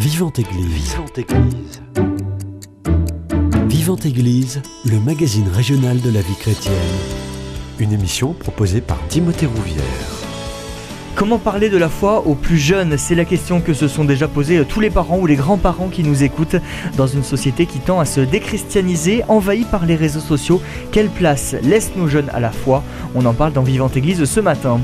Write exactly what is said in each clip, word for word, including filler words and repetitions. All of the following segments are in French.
Vivante Église. Vivante Église. Vivante Église, le magazine régional de la vie chrétienne. Une émission proposée par Timothée Rouvière. Comment parler de la foi aux plus jeunes ? C'est la question que se sont déjà posées tous les parents ou les grands-parents qui nous écoutent. Dans une société qui tend à se déchristianiser, envahie par les réseaux sociaux, quelle place laissent nos jeunes à la foi ? On en parle dans Vivante Église ce matin.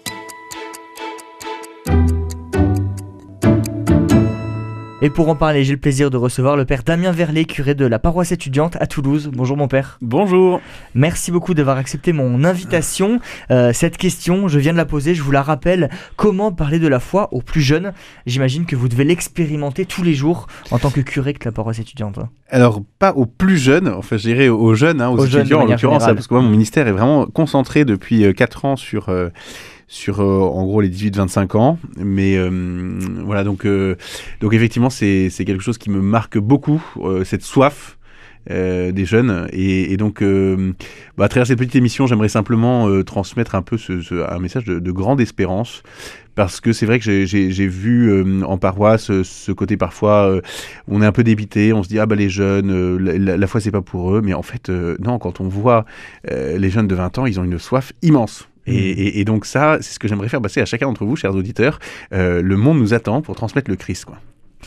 Et pour en parler, j'ai le plaisir de recevoir le père Damien Verlet, curé de la paroisse étudiante à Toulouse. Bonjour mon père. Bonjour. Merci beaucoup d'avoir accepté mon invitation. Euh, cette question, je viens de la poser, je vous la rappelle. Comment parler de la foi aux plus jeunes ? J'imagine que vous devez l'expérimenter tous les jours en tant que curé de la paroisse étudiante. Alors, pas aux plus jeunes, enfin je dirais aux jeunes, hein, aux, aux étudiants en l'occurrence, parce que moi, mon ministère est vraiment concentré depuis quatre ans sur... Euh, sur euh, en gros les dix-huit vingt-cinq ans, mais euh, voilà, donc euh, donc effectivement c'est c'est quelque chose qui me marque beaucoup, euh, cette soif euh, des jeunes, et, et donc euh, bah, à travers cette petite émission j'aimerais simplement euh, transmettre un peu ce, ce, un message de, de grande espérance, parce que c'est vrai que j'ai, j'ai, j'ai vu euh, en paroisse euh, ce côté parfois euh, où on est un peu débité, on se dit ah bah les jeunes, euh, la, la foi c'est pas pour eux, mais en fait euh, non, quand on voit euh, les jeunes de vingt ans, ils ont une soif immense. Et, et, et donc ça, c'est ce que j'aimerais faire passer à chacun d'entre vous, chers auditeurs. Euh, le monde nous attend pour transmettre le Christ, quoi.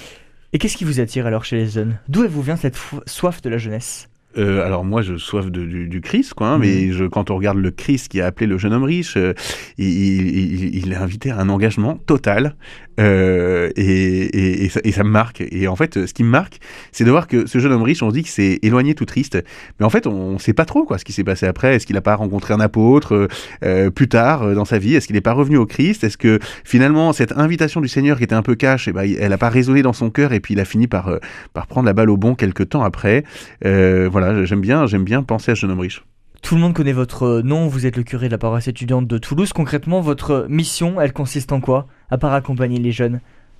Et qu'est-ce qui vous attire alors chez les jeunes ? D'où vous vient cette fo- soif de la jeunesse ? Euh, alors moi, je soif de, du, du Christ, quoi. Hein, mmh. Mais je, quand on regarde le Christ qui a appelé le jeune homme riche, euh, il, il, il est invité à un engagement total, euh, et, et, et, ça, et ça me marque. Et en fait, ce qui me marque, c'est de voir que ce jeune homme riche, on se dit qu'il s'est éloigné tout triste, mais en fait, on ne sait pas trop quoi, ce qui s'est passé après. Est-ce qu'il n'a pas rencontré un apôtre euh, plus tard euh, dans sa vie ? Est-ce qu'il n'est pas revenu au Christ ? Est-ce que finalement, cette invitation du Seigneur qui était un peu cash, eh ben, elle n'a pas résonné dans son cœur, et puis il a fini par, euh, par prendre la balle au bond quelques temps après. Euh, voilà. J'aime bien, j'aime bien penser à ce jeune homme riche. Tout le monde connaît votre nom, vous êtes le curé de la paroisse étudiante de Toulouse. Concrètement, votre mission, elle consiste en quoi, à part accompagner les jeunes ?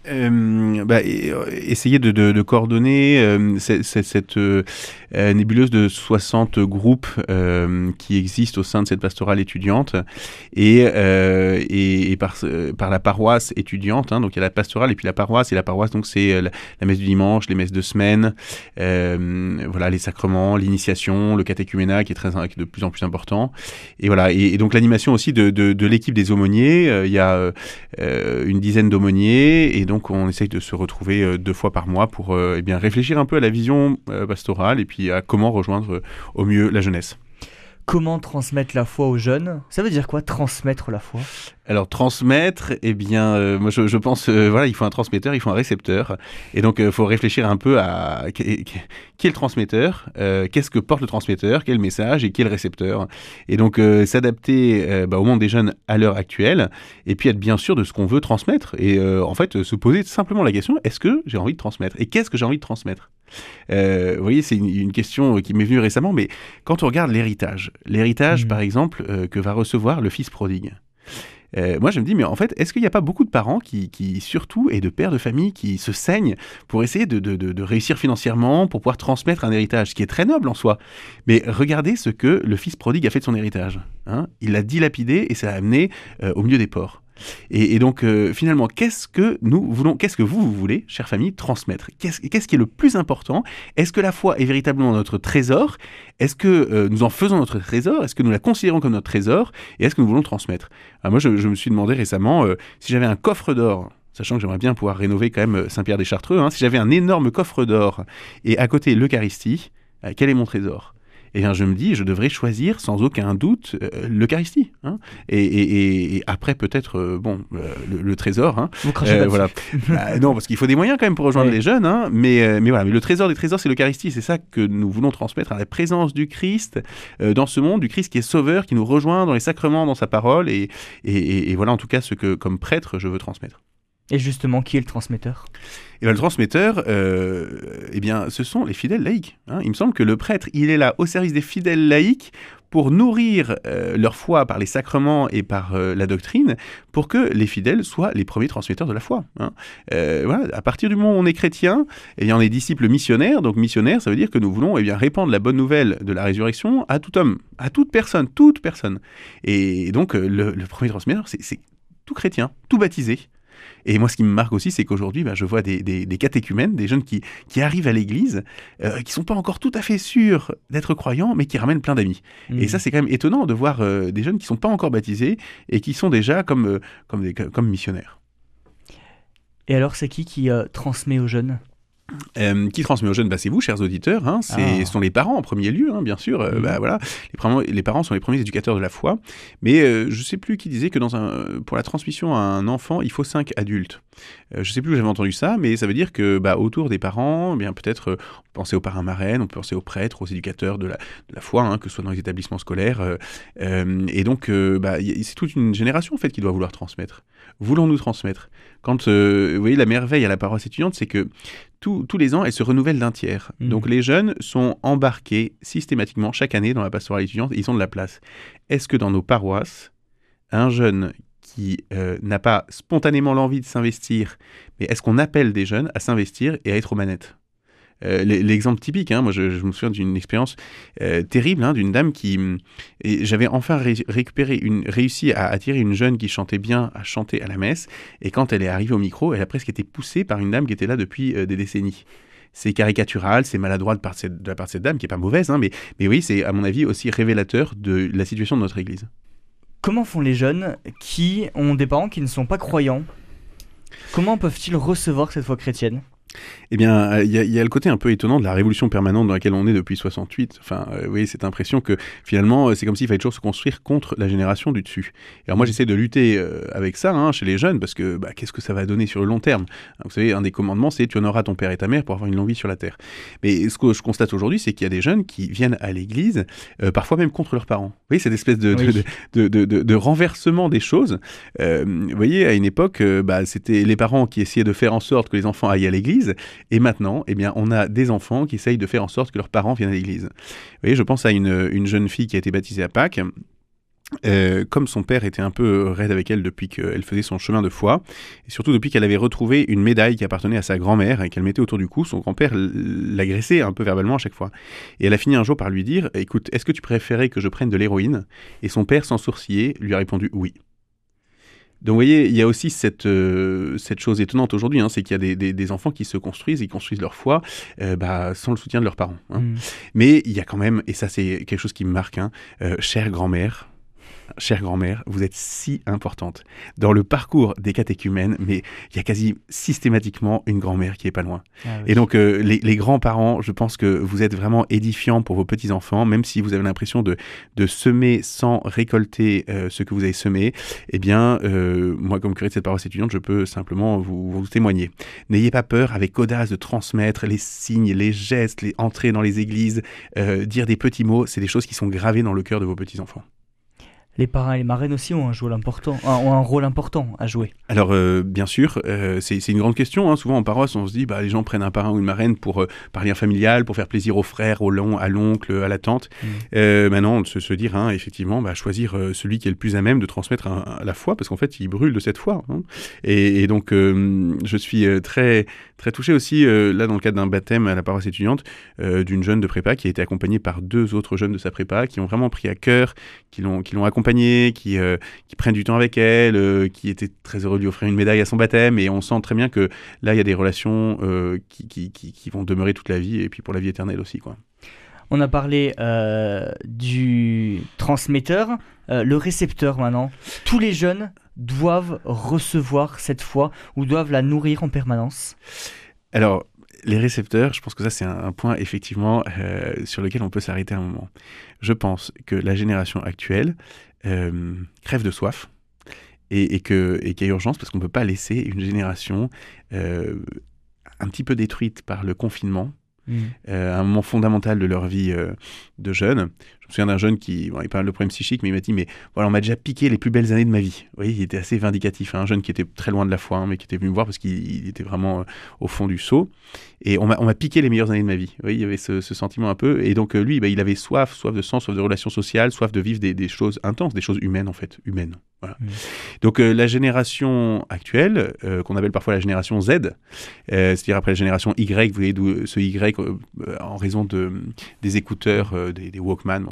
Euh, bah, essayer de, de, de coordonner euh, cette, cette, cette euh, nébuleuse de soixante groupes euh, qui existent au sein de cette pastorale étudiante, et, euh, et, et par, par la paroisse étudiante, hein, donc il y a la pastorale et puis la paroisse, et la paroisse donc c'est la, la messe du dimanche, les messes de semaine, euh, voilà, les sacrements, l'initiation, le catéchuménat qui est, très, qui est de plus en plus important, et voilà, et, et donc l'animation aussi de, de, de l'équipe des aumôniers, euh, il y a euh, une dizaine d'aumôniers, et donc Donc on essaye de se retrouver euh, deux fois par mois pour euh, eh bien, réfléchir un peu à la vision euh, pastorale et puis à comment rejoindre euh, au mieux la jeunesse. Comment transmettre la foi aux jeunes ? Ça veut dire quoi, transmettre la foi ? Alors transmettre, eh bien, euh, moi je, je pense, euh, voilà, il faut un transmetteur, il faut un récepteur, et donc il euh, faut réfléchir un peu à qui, qui est le transmetteur, euh, qu'est-ce que porte le transmetteur, quel message et qui est le récepteur, et donc euh, s'adapter euh, bah, au monde des jeunes à l'heure actuelle, et puis être bien sûr de ce qu'on veut transmettre, et euh, en fait se poser simplement la question, est-ce que j'ai envie de transmettre, et qu'est-ce que j'ai envie de transmettre ? Euh, vous voyez, c'est une, une question qui m'est venue récemment, mais quand on regarde l'héritage, l'héritage mmh. par exemple euh, que va recevoir le fils prodigue, Euh, moi, je me dis, mais en fait, est-ce qu'il n'y a pas beaucoup de parents qui, qui, surtout, et de pères de famille, qui se saignent pour essayer de, de, de, de réussir financièrement, pour pouvoir transmettre un héritage, ce qui est très noble en soi. Mais regardez ce que le fils prodigue a fait de son héritage. Hein, il l'a dilapidé et ça l'a amené euh, au milieu des porcs. Et, et donc, euh, finalement, qu'est-ce que nous voulons, qu'est-ce que vous, vous voulez, chère famille, transmettre ? Qu'est-ce, qu'est-ce qui est le plus important ? Est-ce que la foi est véritablement notre trésor ? Est-ce que euh, nous en faisons notre trésor ? Est-ce que nous la considérons comme notre trésor ? Et est-ce que nous voulons le transmettre ? Alors moi, je, je me suis demandé récemment, euh, si j'avais un coffre d'or, sachant que j'aimerais bien pouvoir rénover quand même Saint-Pierre-des-Chartreux, hein, si j'avais un énorme coffre d'or et à côté l'Eucharistie, euh, quel est mon trésor ? Eh bien, je me dis, je devrais choisir sans aucun doute euh, l'Eucharistie. Hein, et, et, et après, peut-être, euh, bon, euh, le, le trésor. Hein, Vous crachez euh, pas voilà. bah, non, parce qu'il faut des moyens quand même pour rejoindre oui. les jeunes. Hein, mais, euh, mais voilà, mais le trésor des trésors, c'est l'Eucharistie. C'est ça que nous voulons transmettre, à la présence du Christ euh, dans ce monde, du Christ qui est sauveur, qui nous rejoint dans les sacrements, dans sa parole. Et, et, et, et voilà, en tout cas, ce que, comme prêtre, je veux transmettre. Et justement, qui est le transmetteur ? Et bien, le transmetteur, euh, eh bien, ce sont les fidèles laïcs. Hein. Il me semble que le prêtre, il est là au service des fidèles laïcs pour nourrir euh, leur foi par les sacrements et par euh, la doctrine, pour que les fidèles soient les premiers transmetteurs de la foi. Hein. Euh, voilà, à partir du moment où on est chrétien, eh bien, on est disciple missionnaire. Donc missionnaire, ça veut dire que nous voulons eh bien, répandre la bonne nouvelle de la résurrection à tout homme, à toute personne, toute personne. Et donc, le, le premier transmetteur, c'est, c'est tout chrétien, tout baptisé. Et moi, ce qui me marque aussi, c'est qu'aujourd'hui, bah, je vois des, des, des catéchumènes, des jeunes qui, qui arrivent à l'église, euh, qui sont pas encore tout à fait sûrs d'être croyants, mais qui ramènent plein d'amis. Mmh. Et ça, c'est quand même étonnant de voir euh, des jeunes qui sont pas encore baptisés et qui sont déjà comme, euh, comme, des, comme missionnaires. Et alors, c'est qui qui euh, transmet aux jeunes ? Euh, qui transmet aux jeunes, bah, c'est vous, chers auditeurs. Hein, c'est, ah. Ce sont les parents en premier lieu, hein, bien sûr. Euh, mmh. bah, voilà. les, parents, les parents sont les premiers éducateurs de la foi. Mais euh, je ne sais plus qui disait que dans un, pour la transmission à un enfant, il faut cinq adultes. Euh, je ne sais plus où j'avais entendu ça, mais ça veut dire que bah, autour des parents, eh bien, peut-être euh, on peut penser aux parrains marraines, on peut penser aux prêtres, aux éducateurs de la, de la foi, hein, que ce soit dans les établissements scolaires. Euh, euh, et donc, euh, bah, y, c'est toute une génération en fait, qui doit vouloir transmettre. Voulons-nous transmettre ? Quand, euh, vous voyez, la merveille à la paroisse étudiante, c'est que Tous, tous les ans, elle se renouvelle d'un tiers. Mmh. Donc les jeunes sont embarqués systématiquement chaque année dans la pastorale étudiante et ils ont de la place. Est-ce que dans nos paroisses, un jeune qui euh, n'a pas spontanément l'envie de s'investir, mais est-ce qu'on appelle des jeunes à s'investir et à être aux manettes ? Euh, l'exemple typique, hein, moi je, je me souviens d'une expérience euh, terrible, hein, d'une dame qui... Et j'avais enfin ré- récupéré une, réussi à attirer une jeune qui chantait bien à chanter à la messe, et quand elle est arrivée au micro, elle a presque été poussée par une dame qui était là depuis euh, des décennies. C'est caricatural, c'est maladroit de, part de, de la part de cette dame, qui n'est pas mauvaise, hein, mais, mais oui, c'est à mon avis aussi révélateur de la situation de notre Église. Comment font les jeunes qui ont des parents qui ne sont pas croyants ? Comment peuvent-ils recevoir cette foi chrétienne ? Eh bien, il y, y a le côté un peu étonnant de la révolution permanente dans laquelle on est depuis soixante-huit. Enfin, euh, oui, cette impression que finalement, c'est comme s'il fallait toujours se construire contre la génération du dessus. Et alors moi, j'essaie de lutter euh, avec ça hein, chez les jeunes, parce que bah, qu'est-ce que ça va donner sur le long terme ? Vous savez, un des commandements, c'est « tu honoreras ton père et ta mère pour avoir une longue vie sur la terre ». Mais ce que je constate aujourd'hui, c'est qu'il y a des jeunes qui viennent à l'église, euh, parfois même contre leurs parents. Vous voyez, cette espèce de, oui. de, de, de, de, de renversement des choses. Euh, vous voyez, à une époque, euh, bah, c'était les parents qui essayaient de faire en sorte que les enfants aillent à l'église. Et maintenant, eh bien, on a des enfants qui essayent de faire en sorte que leurs parents viennent à l'église. Vous voyez, je pense à une, une jeune fille qui a été baptisée à Pâques. Euh, comme son père était un peu raide avec elle depuis qu'elle faisait son chemin de foi, et surtout depuis qu'elle avait retrouvé une médaille qui appartenait à sa grand-mère et qu'elle mettait autour du cou, son grand-père l'agressait un peu verbalement à chaque fois. Et elle a fini un jour par lui dire « Écoute, est-ce que tu préférais que je prenne de l'héroïne ?» Et son père, sans sourciller, lui a répondu « Oui ». Donc vous voyez, il y a aussi cette, euh, cette chose étonnante aujourd'hui, hein, c'est qu'il y a des, des, des enfants qui se construisent, ils construisent leur foi euh, bah, sans le soutien de leurs parents. Hein. Mmh. Mais il y a quand même, et ça c'est quelque chose qui me marque, hein, euh, chère grand-mère, chère grand-mère, vous êtes si importante dans le parcours des catéchumènes, mais il y a quasi systématiquement une grand-mère qui est pas loin. Ah oui. Et donc euh, les, les grands-parents, je pense que vous êtes vraiment édifiants pour vos petits-enfants, même si vous avez l'impression de, de semer sans récolter euh, ce que vous avez semé, eh bien, euh, moi comme curé de cette paroisse étudiante, je peux simplement vous, vous témoigner. N'ayez pas peur, avec audace, de transmettre les signes, les gestes, les entrer dans les églises, euh, dire des petits mots, c'est des choses qui sont gravées dans le cœur de vos petits-enfants. Les parrains et les marraines aussi ont un, rôle important, ont un rôle important à jouer. Alors, euh, bien sûr, euh, c'est, c'est une grande question. Hein. Souvent, en paroisse, on se dit, bah, les gens prennent un parrain ou une marraine pour, euh, par lien familial, pour faire plaisir aux frères, aux longs, à l'oncle, à la tante. Mmh. Euh, maintenant, de se, se dire, hein, effectivement, bah, choisir euh, celui qui est le plus à même de transmettre un, un, la foi, parce qu'en fait, il brûle de cette foi. Hein. Et, et donc, euh, je suis euh, très, très touché aussi, euh, là, dans le cadre d'un baptême à la paroisse étudiante, euh, d'une jeune de prépa qui a été accompagnée par deux autres jeunes de sa prépa, qui ont vraiment pris à cœur, qui l'ont, qui l'ont accompagnée, qui, euh, qui prennent du temps avec elle, euh, qui étaient très heureux de lui offrir une médaille à son baptême, et on sent très bien que là, il y a des relations euh, qui, qui, qui, qui vont demeurer toute la vie, et puis pour la vie éternelle aussi, quoi. On a parlé euh, du transmetteur, euh, le récepteur maintenant. Tous les jeunes doivent recevoir cette foi, ou doivent la nourrir en permanence. Alors, les récepteurs, je pense que ça, c'est un, un point, effectivement, euh, sur lequel on peut s'arrêter un moment. Je pense que la génération actuelle euh, crève de soif et, et, que, et qu'il y a urgence parce qu'on ne peut pas laisser une génération euh, un petit peu détruite par le confinement, mmh. euh, un moment fondamental de leur vie euh, de jeunes. Je me souviens d'un jeune qui, bon, il parle de problèmes psychiques, mais il m'a dit, mais voilà, on m'a déjà piqué les plus belles années de ma vie. Vous voyez, il était assez vindicatif, hein, un jeune qui était très loin de la foi, hein, mais qui était venu me voir parce qu'il était vraiment euh, au fond du seau. Et on m'a, on m'a piqué les meilleures années de ma vie. Vous voyez, il y avait ce, ce sentiment un peu. Et donc, euh, lui, bah, il avait soif, soif de sens, soif de relations sociales, soif de vivre des, des choses intenses, des choses humaines, en fait, humaines. Voilà. Mmh. Donc, euh, la génération actuelle, euh, qu'on appelle parfois la génération Z, euh, c'est-à-dire après la génération Y, vous voyez, d'où ce Y, euh, en raison de, des écouteurs, euh, des, des Walkman,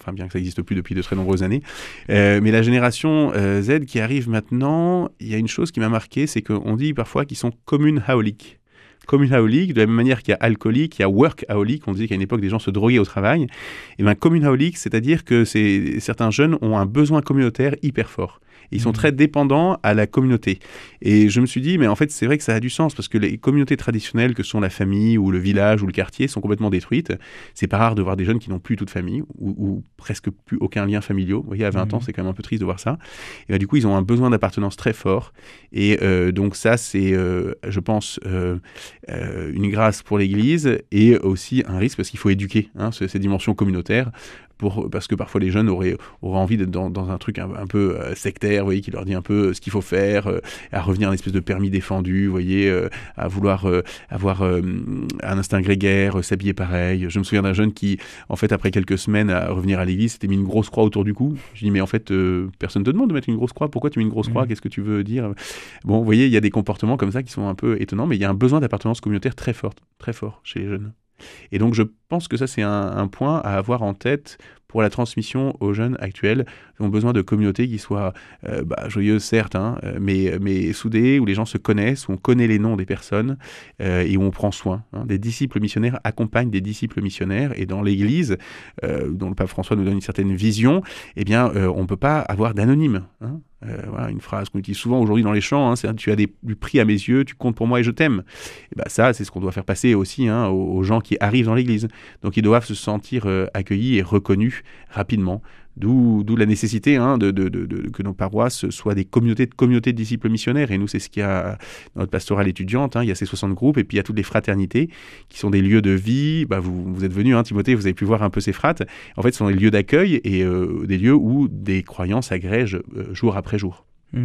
enfin bien que ça n'existe plus depuis de très nombreuses années. Euh, mais la génération euh, Z qui arrive maintenant, il y a une chose qui m'a marqué, c'est qu'on dit parfois qu'ils sont communaholiques. Communaholique, de la même manière qu'il y a alcoolique, il y a workaholic, on disait qu'à une époque des gens se droguaient au travail, et bien communaholique, c'est-à-dire que c'est, certains jeunes ont un besoin communautaire hyper fort. Ils sont très dépendants à la communauté. Et je me suis dit, mais en fait, c'est vrai que ça a du sens, parce que les communautés traditionnelles, que sont la famille, ou le village, ou le quartier, sont complètement détruites. C'est pas rare de voir des jeunes qui n'ont plus toute famille, ou, ou presque plus aucun lien familial. Vous voyez, à vingt mmh. ans, c'est quand même un peu triste de voir ça. Et ben, du coup, ils ont un besoin d'appartenance très fort. Et euh, donc ça, c'est, euh, je pense, euh, euh, une grâce pour l'Église, et aussi un risque, parce qu'il faut éduquer hein, ces dimensions communautaires. Pour, parce que parfois les jeunes auraient, auraient envie d'être dans, dans un truc un, un peu euh, sectaire, vous voyez, qui leur dit un peu ce qu'il faut faire, euh, à revenir à une espèce de permis défendu, vous voyez, euh, à vouloir euh, avoir euh, un instinct grégaire, euh, s'habiller pareil. Je me souviens d'un jeune qui, en fait, après quelques semaines à revenir à l'église, s'était mis une grosse croix autour du cou. Je dis, mais en fait, euh, personne ne te demande de mettre une grosse croix. Pourquoi tu mets une grosse croix ? Qu'est-ce que tu veux dire ? Bon, vous voyez, il y a des comportements comme ça qui sont un peu étonnants, mais il y a un besoin d'appartenance communautaire très fort, très fort chez les jeunes. Et donc, je pense que ça, c'est un, un point à avoir en tête pour la transmission aux jeunes actuels. Ils ont besoin de communautés qui soient euh, bah, joyeuses, certes, hein, mais, mais soudées, où les gens se connaissent, où on connaît les noms des personnes euh, et où on prend soin. Hein. Des disciples missionnaires accompagnent des disciples missionnaires. Et dans l'Église, euh, dont le pape François nous donne une certaine vision, eh bien, euh, on ne peut pas avoir d'anonyme. Hein. Euh, voilà, une phrase qu'on utilise souvent aujourd'hui dans les chants, hein, c'est « tu as des, du prix à mes yeux, tu comptes pour moi et je t'aime ». Et ben ça, c'est ce qu'on doit faire passer aussi hein, aux, aux gens qui arrivent dans l'Église. Donc ils doivent se sentir euh, accueillis et reconnus rapidement. D'où, d'où la nécessité hein, de, de, de, de, que nos paroisses soient des communautés de, communautés de disciples missionnaires. Et nous, c'est ce qu'il y a dans notre pastorale étudiante. Hein, il y a ces soixante groupes et puis il y a toutes les fraternités qui sont des lieux de vie. Bah, vous, vous êtes venus, hein, Timothée, vous avez pu voir un peu ces frates. En fait, ce sont des lieux d'accueil et euh, des lieux où des croyants s'agrègent euh, jour après jour. Mmh.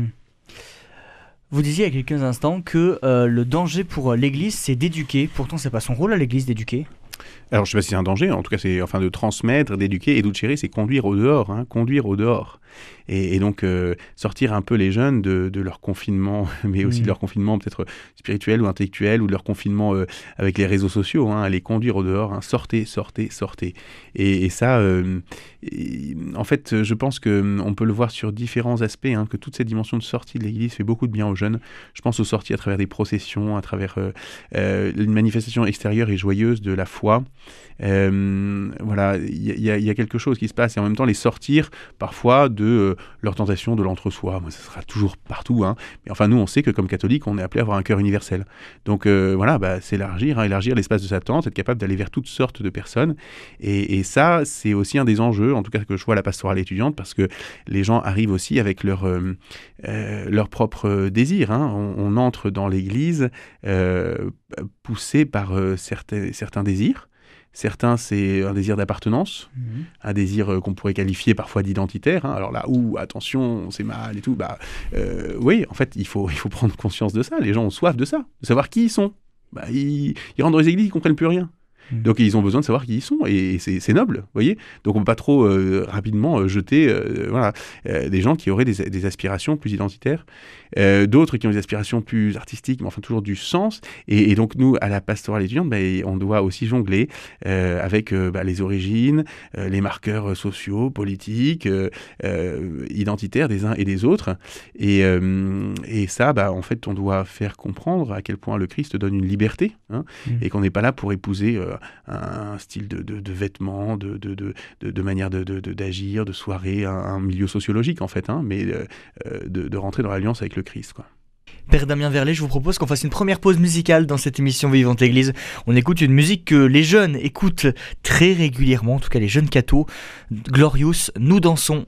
Vous disiez il y a quelques instants que euh, le danger pour l'Église, c'est d'éduquer. Pourtant, c'est pas son rôle à l'Église d'éduquer. Alors, je ne sais pas si c'est un danger, en tout cas, c'est enfin de transmettre, d'éduquer, et d'ucere, c'est conduire au dehors, hein, conduire au dehors. Et, et donc, euh, sortir un peu les jeunes de, de leur confinement, mais aussi mmh. de leur confinement peut-être spirituel ou intellectuel, ou de leur confinement euh, avec les réseaux sociaux, hein, à les conduire au dehors, hein, sortez, sortez, sortez. Et, et ça, euh, et, en fait, je pense qu'on peut le voir sur différents aspects, hein, que toute cette dimension de sortie de l'Église fait beaucoup de bien aux jeunes. Je pense aux sorties à travers des processions, à travers euh, euh, une manifestation extérieure et joyeuse de la foi. Euh, voilà, il y, y, y a quelque chose qui se passe, et en même temps les sortir parfois de euh, leur tentation de l'entre-soi. Moi, ça sera toujours partout, hein. Mais enfin, nous, on sait que comme catholiques, on est appelé à avoir un cœur universel. Donc euh, voilà, bah, c'est élargir, hein, élargir l'espace de sa tente, être capable d'aller vers toutes sortes de personnes. Et, et ça, c'est aussi un des enjeux, en tout cas que je vois à la pastorale étudiante, parce que les gens arrivent aussi avec leur, euh, euh, leur propre désir. Hein. On, on entre dans l'Église euh, poussé par euh, certains, certains désirs. Certains, c'est un désir d'appartenance, mmh. un désir euh, qu'on pourrait qualifier parfois d'identitaire. Hein. Alors là, ouh, attention, c'est mal et tout. Bah, euh, oui, en fait, il faut, il faut prendre conscience de ça. Les gens ont soif de ça, de savoir qui ils sont. Bah, ils, ils rentrent dans les églises, ils ne comprennent plus rien. Mmh. Donc ils ont besoin de savoir qui ils sont, et c'est, c'est noble, vous voyez. Donc on ne peut pas trop euh, rapidement euh, jeter euh, voilà, euh, des gens qui auraient des, des aspirations plus identitaires, euh, d'autres qui ont des aspirations plus artistiques, mais enfin toujours du sens. Et, et donc nous, à la pastorale étudiante, bah, on doit aussi jongler euh, avec euh, bah, les origines, euh, les marqueurs sociaux, politiques, euh, euh, identitaires des uns et des autres. Et, euh, et ça, bah, en fait, on doit faire comprendre à quel point le Christ donne une liberté, hein, mmh. et qu'on n'est pas là pour épouser euh, un style de, de, de vêtements, de, de, de, de manière de, de, de, d'agir, de soirée, un, un milieu sociologique en fait, hein, mais euh, de, de rentrer dans l'alliance avec le Christ, quoi. Père Damien Verlet, je vous propose qu'on fasse une première pause musicale dans cette émission Vivante Église. On écoute une musique que les jeunes écoutent très régulièrement, en tout cas les jeunes cathos. Glorious, Nous dansons.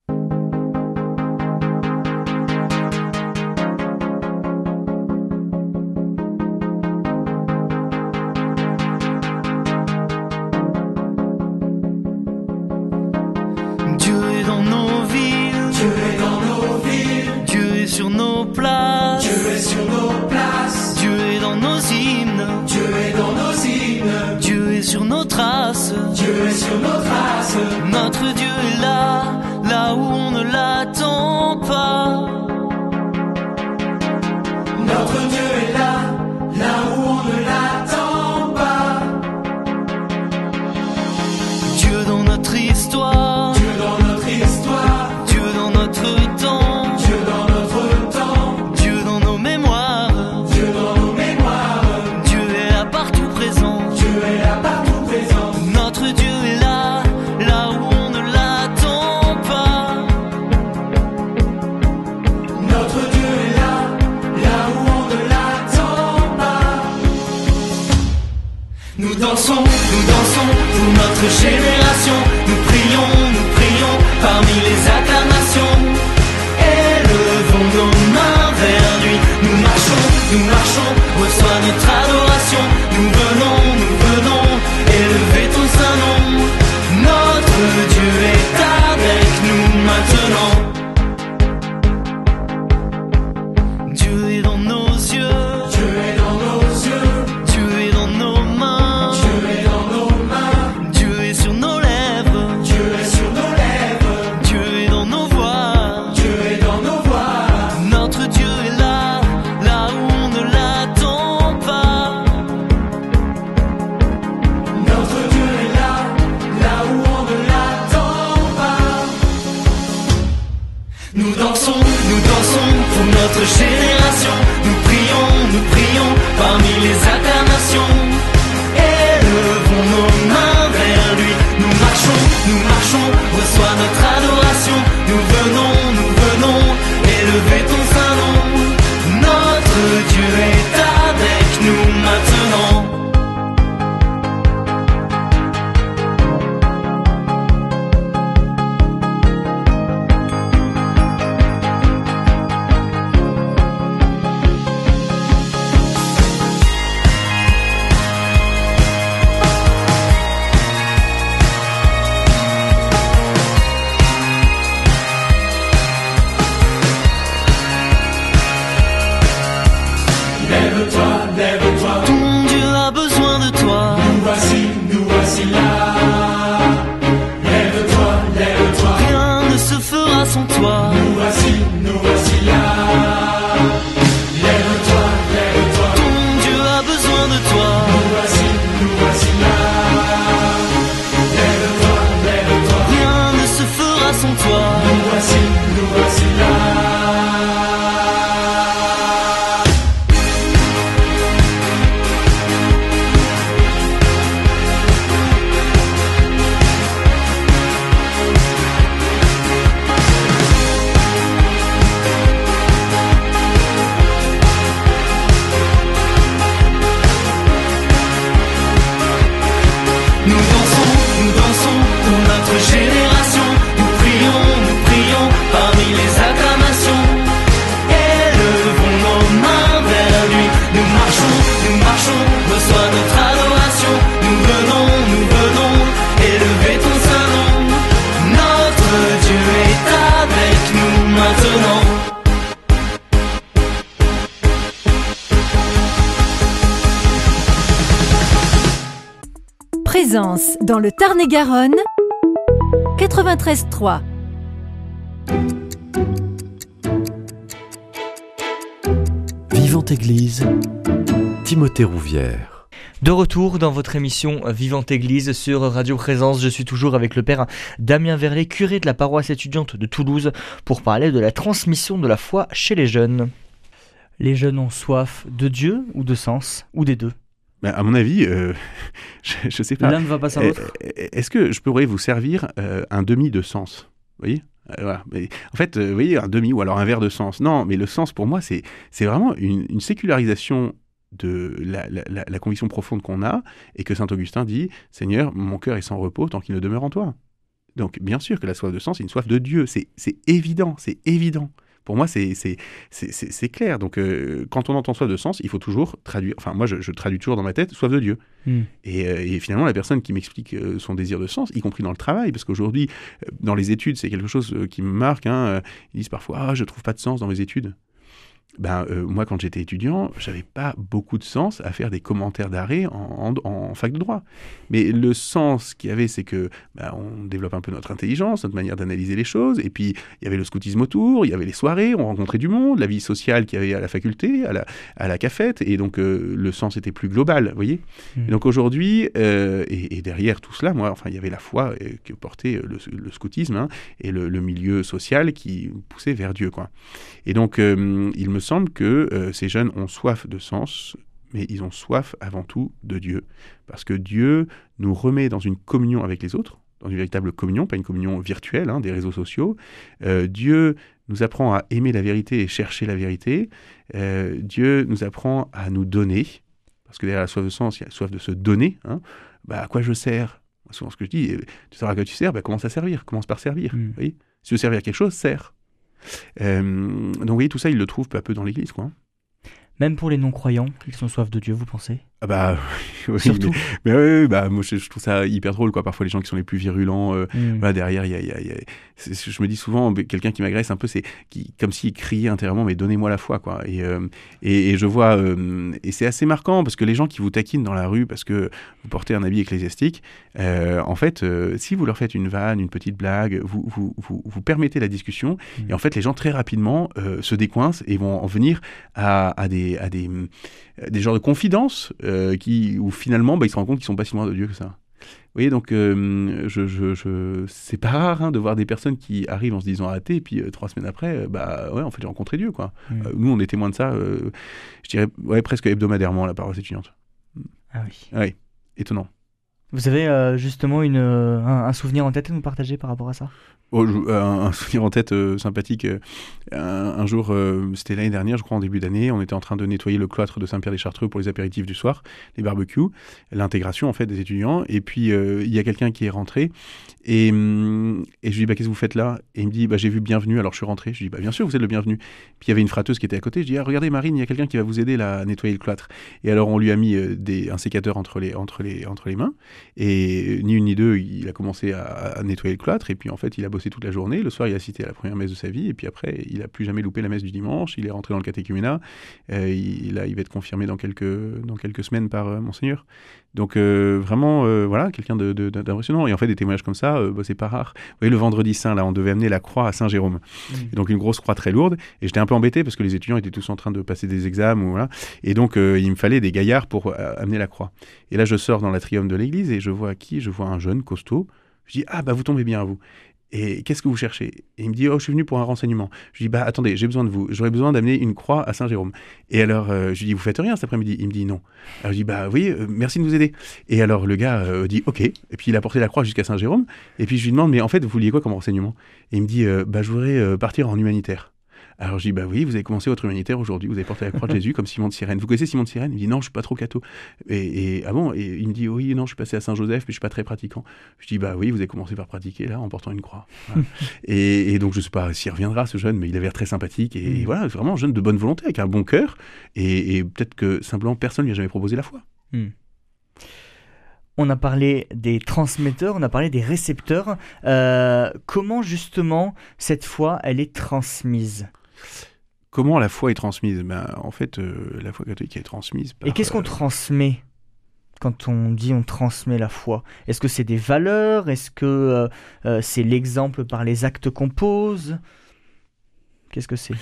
Sur nos places, Dieu est sur nos places, Dieu est dans nos hymnes, Dieu est dans nos hymnes, Dieu est sur nos traces, Dieu est sur nos traces, notre Dieu est là, là où on ne l'attend pas. Notre Dieu est là, là où on ne l'attend pas. Dieu dans notre histoire, dansons, nous dansons pour notre génération. Nous prions, nous prions parmi les acclamations. Élevons nos mains vers lui. Nous marchons, nous marchons, reçois notre adoration. Nous venons, nous venons, élever ton saint nom. Notre Dieu est avec nous maintenant. Dieu est dans nos yeux. Dieu est dans nos yeux. Dieu est dans nos mains. Dieu est dans nos mains. Dieu est sur nos lèvres. Dieu est sur nos lèvres. Dieu est dans nos voix. Dieu est dans nos voix. Notre Dieu est là, là où on ne l'attend pas. Notre Dieu est là, là où on ne l'attend pas. Nous dansons, nous dansons pour notre génération. Nous prions, nous prions parmi les acclamations. Élevons nos mains vers lui. Nous marchons, nous marchons, reçois notre adoration. Nous venons, nous venons, élever ton saint nom. Notre Dieu est avec nous maintenant. Lève-toi, lève-toi. Ton Dieu a besoin de toi. Nous voici, nous voici là. Lève-toi, lève-toi. Rien ne se fera sans toi. Nous voici, nous voici là. Lève-toi, lève-toi. Ton Dieu a besoin de toi. Nous voici, nous voici là. Lève-toi, lève-toi. Rien ne se fera sans toi. Nous voici, nous voici là. Nous dansons, nous dansons pour notre génération. Nous prions, nous prions parmi les acclamations. Élevons nos mains vers lui. Nous marchons, nous marchons, reçois notre adoration. Nous venons, nous venons, élever ton saint nom. Notre Dieu est avec nous maintenant. Présence dans le Tarn-et-Garonne, quatre-vingt-treize trois. Vivante Église, Timothée Rouvière. De retour dans votre émission Vivante Église sur Radio Présence, je suis toujours avec le père Damien Verlet, curé de la paroisse étudiante de Toulouse, pour parler de la transmission de la foi chez les jeunes. Les jeunes ont soif de Dieu ou de sens, ou des deux? Ben, à mon avis, euh, je, je sais pas. L'un ne va pas sans l'autre. Est-ce que je pourrais vous servir euh, un demi de sens? Vous voyez? Euh, voilà. Mais, en fait, euh, vous voyez, un demi ou alors un verre de sens. Non, mais le sens, pour moi, c'est, c'est vraiment une, une sécularisation de la, la, la, la conviction profonde qu'on a, et que saint Augustin dit « Seigneur, mon cœur est sans repos tant qu'il ne demeure en toi ». Donc, bien sûr que la soif de sens, c'est une soif de Dieu. C'est, c'est évident, c'est évident. Pour moi, c'est, c'est, c'est, c'est, c'est clair. Donc, euh, quand on entend soif de sens, il faut toujours traduire... Enfin, moi, je, je traduis toujours dans ma tête soif de Dieu. Mm. Et, euh, et finalement, la personne qui m'explique euh, son désir de sens, y compris dans le travail, parce qu'aujourd'hui, euh, dans les études, c'est quelque chose euh, qui me marque. Hein, euh, ils disent parfois « Ah, je ne trouve pas de sens dans mes études ». Ben, euh, moi, quand j'étais étudiant, j'avais pas beaucoup de sens à faire des commentaires d'arrêt en, en, en fac de droit. Mais le sens qu'il y avait, c'est que ben, on développe un peu notre intelligence, notre manière d'analyser les choses. Et puis, il y avait le scoutisme autour, il y avait les soirées, on rencontrait du monde, la vie sociale qu'il y avait à la faculté, à la, à la cafette. Et donc, euh, le sens était plus global, vous voyez. Mmh. Et donc, aujourd'hui, euh, et, et derrière tout cela, moi, enfin, il y avait la foi euh, que portait le, le scoutisme hein, et le, le milieu social qui poussait vers Dieu, quoi. Et donc, euh, il me semble que euh, ces jeunes ont soif de sens, mais ils ont soif avant tout de Dieu. Parce que Dieu nous remet dans une communion avec les autres, dans une véritable communion, pas une communion virtuelle, hein, des réseaux sociaux. Euh, Dieu nous apprend à aimer la vérité et chercher la vérité. Euh, Dieu nous apprend à nous donner, parce que derrière la soif de sens, il y a la soif de se donner. Hein. bah, à quoi je sers ? Souvent, ce que je dis, tu sauras à quoi tu sers, bah, commence à servir, commence par servir. Mm. Vous voyez ? Si tu veux servir à quelque chose, sers. Euh, donc, vous voyez, tout ça, il le trouve peu à peu dans l'Église, quoi. Même pour les non-croyants, ils sont soif de Dieu, vous pensez ? Ah bah, oui, Surtout. mais, mais oui, oui, bah, moi je, je trouve ça hyper drôle, quoi. Parfois, les gens qui sont les plus virulents, euh, Mm. voilà, derrière, il y a, il y a, il y a c'est- je me dis souvent, quelqu'un qui m'agresse un peu, c'est qui, comme s'il criait intérieurement, mais donnez-moi la foi, quoi. Et, euh, et, et je vois, euh, et c'est assez marquant, parce que les gens qui vous taquinent dans la rue, parce que vous portez un habit ecclésiastique, euh, en fait, euh, si vous leur faites une vanne, une petite blague, vous, vous, vous, vous permettez la discussion, Mm. et en fait, les gens, très rapidement, euh, se décoincent et vont en venir à, à des, à des, des genres de confidences, euh, qui, où finalement, bah, ils se rendent compte qu'ils sont pas si loin de Dieu que ça. Vous voyez, donc, euh, je, je, je, c'est pas rare hein, de voir des personnes qui arrivent en se disant athées, et puis euh, trois semaines après, euh, bah ouais, en fait, j'ai rencontré Dieu, quoi. Mm. Euh, nous, on est témoins de ça, euh, je dirais, ouais, presque hebdomadairement, à la paroisse étudiante. Ah oui. Ah oui, étonnant. Vous avez euh, justement une, euh, un, un souvenir en tête à nous partager par rapport à ça ? Oh, je- un, un souvenir en tête euh, sympathique. euh, un, un jour, euh, c'était l'année dernière, je crois en début d'année, on était en train de nettoyer le cloître de Saint-Pierre-des-Chartreux pour les apéritifs du soir, les barbecues, l'intégration en fait des étudiants. Et puis euh, il y a quelqu'un qui est rentré et, hum, et je lui dis bah, qu'est-ce que vous faites là ? Et il me dit bah, j'ai vu bienvenue, alors je suis rentré. Je lui dis bah, bien sûr vous êtes le bienvenu. Puis il y avait une fratteuse qui était à côté. Je dis ah, regardez Marine, il y a quelqu'un qui va vous aider là, à nettoyer le cloître. Et alors on lui a mis euh, des, un sécateur entre les, entre, les, entre les mains et euh, ni une ni deux, il a commencé à, à nettoyer le cloître et puis en fait il a bossé toute la journée. Le soir il a assisté à la première messe de sa vie et puis après il a plus jamais loupé la messe du dimanche. Il est rentré dans le catéchuménat. Euh, il, a, il va être confirmé dans quelques, dans quelques semaines par euh, Monseigneur. Donc euh, vraiment, euh, voilà, quelqu'un de, de, d'impressionnant. Et en fait, des témoignages comme ça, euh, bah, c'est pas rare. Vous voyez, le vendredi saint, là, on devait amener la croix à Saint-Jérôme. Mm. Et donc une grosse croix très lourde. Et j'étais un peu embêté parce que les étudiants étaient tous en train de passer des examens. Ou, voilà. Et donc, euh, il me fallait des gaillards pour euh, amener la croix. Et là, je sors dans l'atrium de l'église et je vois qui ? Je vois un jeune costaud. Je dis, ah bah vous tombez bien à vous. Et qu'est-ce que vous cherchez ? Et il me dit, oh, je suis venu pour un renseignement. Je lui dis, bah attendez, j'ai besoin de vous. J'aurais besoin d'amener une croix à Saint-Jérôme. Et alors, euh, je lui dis, vous faites rien cet après-midi ? Il me dit, non. Alors je dis, bah oui, euh, merci de nous aider. Et alors le gars euh, dit, ok. Et puis il a porté la croix jusqu'à Saint-Jérôme. Et puis je lui demande, mais en fait, vous vouliez quoi comme renseignement ? Et il me dit, euh, bah je voudrais euh, partir en humanitaire. Alors je dis, bah oui, vous avez commencé votre humanitaire aujourd'hui, vous avez porté la croix de Jésus comme Simon de Cyrène. Vous connaissez Simon de Cyrène ? Il me dit, non, je suis pas trop catho. Et, et ah bon ? Et il me dit, oui, non, je suis passé à Saint-Joseph, mais je suis pas très pratiquant. Je dis, bah oui, vous avez commencé par pratiquer là, en portant une croix. Voilà. et, et donc je sais pas s'il reviendra ce jeune, mais il avait l'air très sympathique et, et voilà, vraiment un jeune de bonne volonté, avec un bon cœur. Et, et peut-être que simplement personne lui a jamais proposé la foi. Mm. On a parlé des transmetteurs, on a parlé des récepteurs. Euh, comment justement cette foi, elle est transmise ? Comment la foi est transmise ? Ben, en fait, euh, la foi catholique est transmise par... Et qu'est-ce qu'on euh, transmet quand on dit on transmet la foi ? Est-ce que c'est des valeurs ? Est-ce que euh, euh, c'est l'exemple par les actes qu'on pose ? Qu'est-ce que c'est ?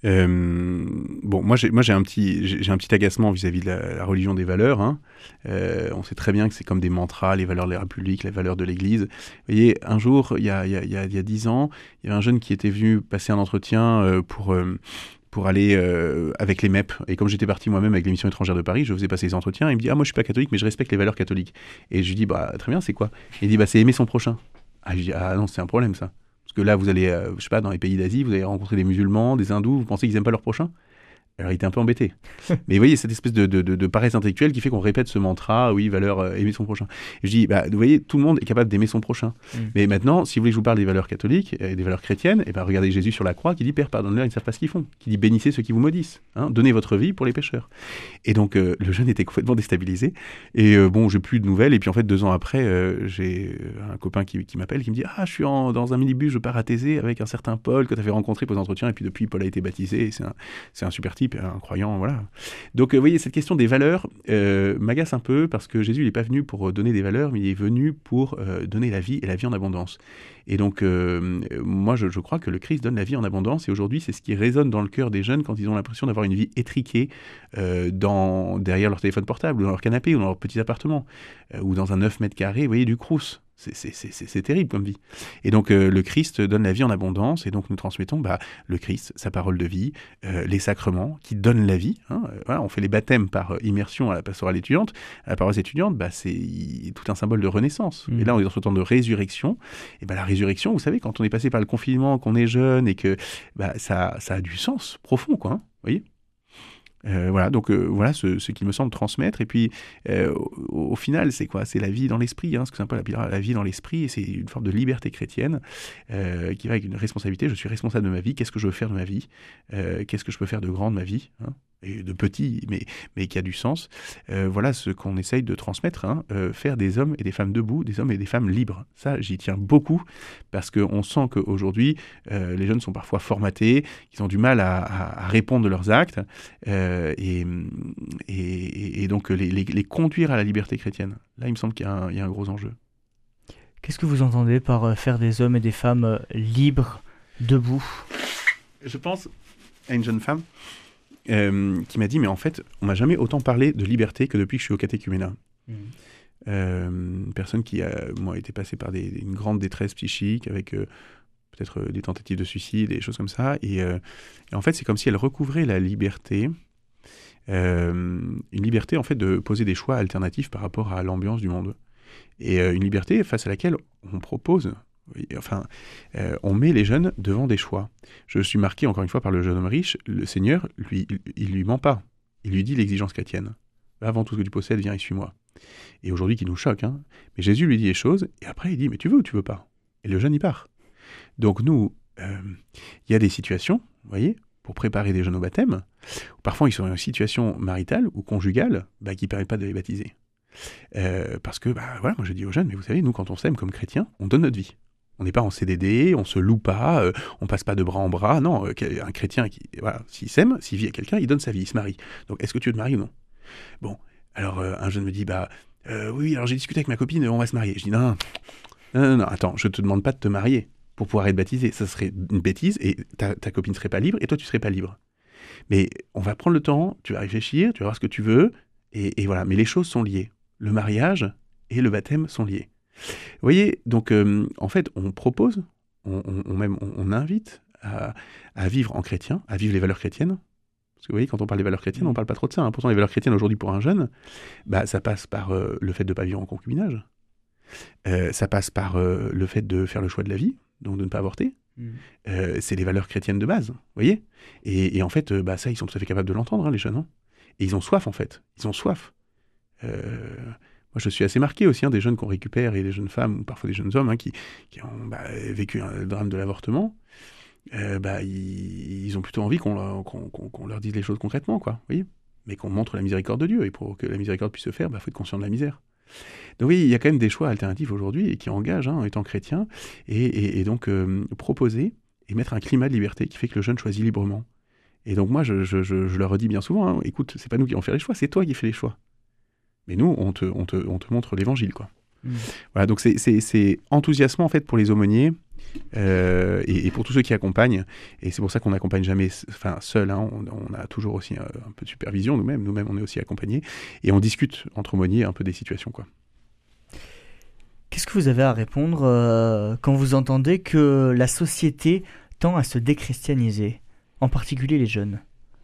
Euh, bon, moi j'ai, moi j'ai un petit, j'ai, j'ai un petit agacement vis-à-vis de la, la religion des valeurs. Hein. Euh, on sait très bien que c'est comme des mantras, les valeurs de la République, les valeurs de l'Église. Vous voyez, un jour, il y a, il y a, il y a, il y a dix ans, il y avait un jeune qui était venu passer un entretien euh, pour euh, pour aller euh, avec les M E P. Et comme j'étais parti moi-même avec les missions étrangères de Paris, je faisais passer les entretiens. Il me dit, ah moi je suis pas catholique, mais je respecte les valeurs catholiques. Et je lui dis, bah très bien, c'est quoi ? Il dit, bah c'est aimer son prochain. Ah je dis, ah non, c'est un problème ça. Parce que là, vous allez, euh, je sais pas, dans les pays d'Asie, vous allez rencontrer des musulmans, des hindous, vous pensez qu'ils n'aiment pas leur prochain ? Alors, il était un peu embêté. Mais vous voyez, cette espèce de, de, de, de paresse intellectuelle qui fait qu'on répète ce mantra, oui, valeur, euh, aimer son prochain. Et je dis, bah, vous voyez, tout le monde est capable d'aimer son prochain. Mm. Mais maintenant, si vous voulez que je vous parle des valeurs catholiques et des valeurs chrétiennes, et ben, regardez Jésus sur la croix qui dit, Père, pardonne-leur, ils ne savent pas ce qu'ils font. Qui dit, bénissez ceux qui vous maudissent. Hein, donnez votre vie pour les pécheurs. Et donc, euh, le jeune était complètement déstabilisé. Et euh, bon, j'ai plus de nouvelles. Et puis, en fait, deux ans après, euh, j'ai un copain qui, qui m'appelle, qui me dit, ah, je suis en, dans un minibus, je pars à Thésée avec un certain Paul que tu avais rencontré pour les entretiens. Et puis, depuis, Paul a été baptisé. Et c'est, un, c'est un super type, un croyant. Voilà. Donc, euh, vous voyez, cette question des valeurs euh, m'agace un peu parce que Jésus, il n'est pas venu pour donner des valeurs, mais il est venu pour euh, donner la vie et la vie en abondance. Et donc, euh, moi, je, je crois que le Christ donne la vie en abondance. Et aujourd'hui, c'est ce qui résonne dans le cœur des jeunes quand ils ont l'impression d'avoir une vie étriquée euh, dans, derrière leur téléphone portable, ou dans leur canapé, ou dans leur petit appartement, euh, ou dans un neuf mètres carrés, vous voyez, du crous. C'est, c'est, c'est, c'est terrible comme vie. Et donc, euh, le Christ donne la vie en abondance, et donc nous transmettons bah, le Christ, sa parole de vie, euh, les sacrements qui donnent la vie. Hein. Voilà, on fait les baptêmes par euh, immersion à la pastorale étudiante. À la paroisse étudiante, bah, c'est y, tout un symbole de renaissance. Mmh. Et là, on est dans ce temps de résurrection. Et bah, la résurrection, vous savez, quand on est passé par le confinement, qu'on est jeune, et que bah, ça, ça a du sens profond, quoi. Hein, vous voyez ? Euh, voilà, donc euh, voilà ce, ce qu'il me semble transmettre. Et puis, euh, au, au final, c'est quoi? C'est la vie dans l'esprit, hein, parce que c'est un peu la, la vie dans l'esprit, et c'est une forme de liberté chrétienne euh, qui va avec une responsabilité. Je suis responsable de ma vie. Qu'est-ce que je veux faire de ma vie? euh, Qu'est-ce que je peux faire de grand de ma vie, hein, et de petit, mais, mais qui a du sens. Euh, voilà ce qu'on essaye de transmettre, hein, euh, faire des hommes et des femmes debout, des hommes et des femmes libres. Ça, j'y tiens beaucoup, parce qu'on sent qu'aujourd'hui, euh, les jeunes sont parfois formatés, qu'ils ont du mal à, à, à répondre de leurs actes, euh, et, et, et donc les, les, les conduire à la liberté chrétienne. Là, il me semble qu'il y a un, il y a un gros enjeu. Qu'est-ce que vous entendez par euh, faire des hommes et des femmes euh, libres, debout? Je pense à une jeune femme Euh, qui m'a dit, mais en fait, on m'a jamais autant parlé de liberté que depuis que je suis au catéchuménat. Mmh. Euh, une personne qui a, moi, été passée par des, une grande détresse psychique, avec euh, peut-être euh, des tentatives de suicide, des choses comme ça. Et, euh, et en fait, c'est comme si elle recouvrait la liberté, euh, une liberté, en fait, de poser des choix alternatifs par rapport à l'ambiance du monde. Et euh, une liberté face à laquelle on propose... Enfin, euh, on met les jeunes devant des choix. Je suis marqué encore une fois par le jeune homme riche. Le Seigneur, lui, il, il lui ment pas. Il lui dit l'exigence chrétienne. Avant tout ce que tu possèdes, viens et suis-moi. Et aujourd'hui, qui nous choque, hein. Mais Jésus lui dit les choses, et après il dit, mais tu veux ou tu veux pas? Et le jeune y part. Donc nous, il euh, y a des situations, vous voyez, pour préparer des jeunes au baptême, où parfois ils sont dans une situation maritale ou conjugale, bah, qui ne permet pas de les baptiser. Euh, parce que, bah, voilà, moi je dis aux jeunes, mais vous savez, nous quand on s'aime comme chrétiens, on donne notre vie. On n'est pas en C D D, on se loue pas, euh, on passe pas de bras en bras. Non, euh, un chrétien, qui, voilà, s'il s'aime, s'il vit avec quelqu'un, il donne sa vie, il se marie. Donc, est-ce que tu veux te marier ou non? Bon, alors euh, un jeune me dit, bah euh, oui, alors j'ai discuté avec ma copine, on va se marier. Je dis, non, non, non, non, non, attends, je te demande pas de te marier pour pouvoir être baptisé. Ça serait une bêtise, et ta, ta copine serait pas libre, et toi, tu serais pas libre. Mais on va prendre le temps, tu vas réfléchir, tu vas voir ce que tu veux, et, et voilà. Mais les choses sont liées. Le mariage et le baptême sont liés. Vous voyez, donc euh, en fait, on propose, on, on, on même on, on invite à, à vivre en chrétien, à vivre les valeurs chrétiennes. Parce que vous voyez, quand on parle des valeurs chrétiennes, on ne parle pas trop de ça. Hein. Pourtant, les valeurs chrétiennes aujourd'hui pour un jeune, bah, ça passe par euh, le fait de ne pas vivre en concubinage. Euh, ça passe par euh, le fait de faire le choix de la vie, donc de ne pas avorter. Mmh. Euh, c'est les valeurs chrétiennes de base, vous voyez. Et, et en fait, euh, bah, ça, ils sont tout à fait capables de l'entendre, hein, les jeunes. Hein. Et ils ont soif, en fait. Ils ont soif. Euh... Moi, je suis assez marqué aussi, hein, des jeunes qu'on récupère et des jeunes femmes, ou parfois des jeunes hommes, hein, qui, qui ont bah, vécu un, le drame de l'avortement. Euh, bah, ils, ils ont plutôt envie qu'on leur, qu'on, qu'on, qu'on leur dise les choses concrètement, quoi, vous voyez, mais qu'on montre la miséricorde de Dieu. Et pour que la miséricorde puisse se faire, il bah, faut être conscient de la misère. Donc oui, il y a quand même des choix alternatifs aujourd'hui et qui engagent, hein, en étant chrétien, et, et, et donc euh, proposer et mettre un climat de liberté qui fait que le jeune choisit librement. Et donc moi, je, je, je, je leur redis bien souvent, hein, écoute, c'est pas nous qui allons faire les choix, c'est toi qui fais les choix. Mais nous, on te, on te, on te montre l'évangile, quoi. Mmh. Voilà, donc c'est, c'est, c'est enthousiasmant, en fait, pour les aumôniers euh, et, et pour tous ceux qui accompagnent. Et c'est pour ça qu'on n'accompagne jamais, enfin, seul. Hein, on, on a toujours aussi un, un peu de supervision, nous-mêmes. Nous-mêmes, on est aussi accompagnés. Et on discute entre aumôniers un peu des situations, quoi. Qu'est-ce que vous avez à répondre euh, quand vous entendez que la société tend à se déchristianiser, en particulier les jeunes?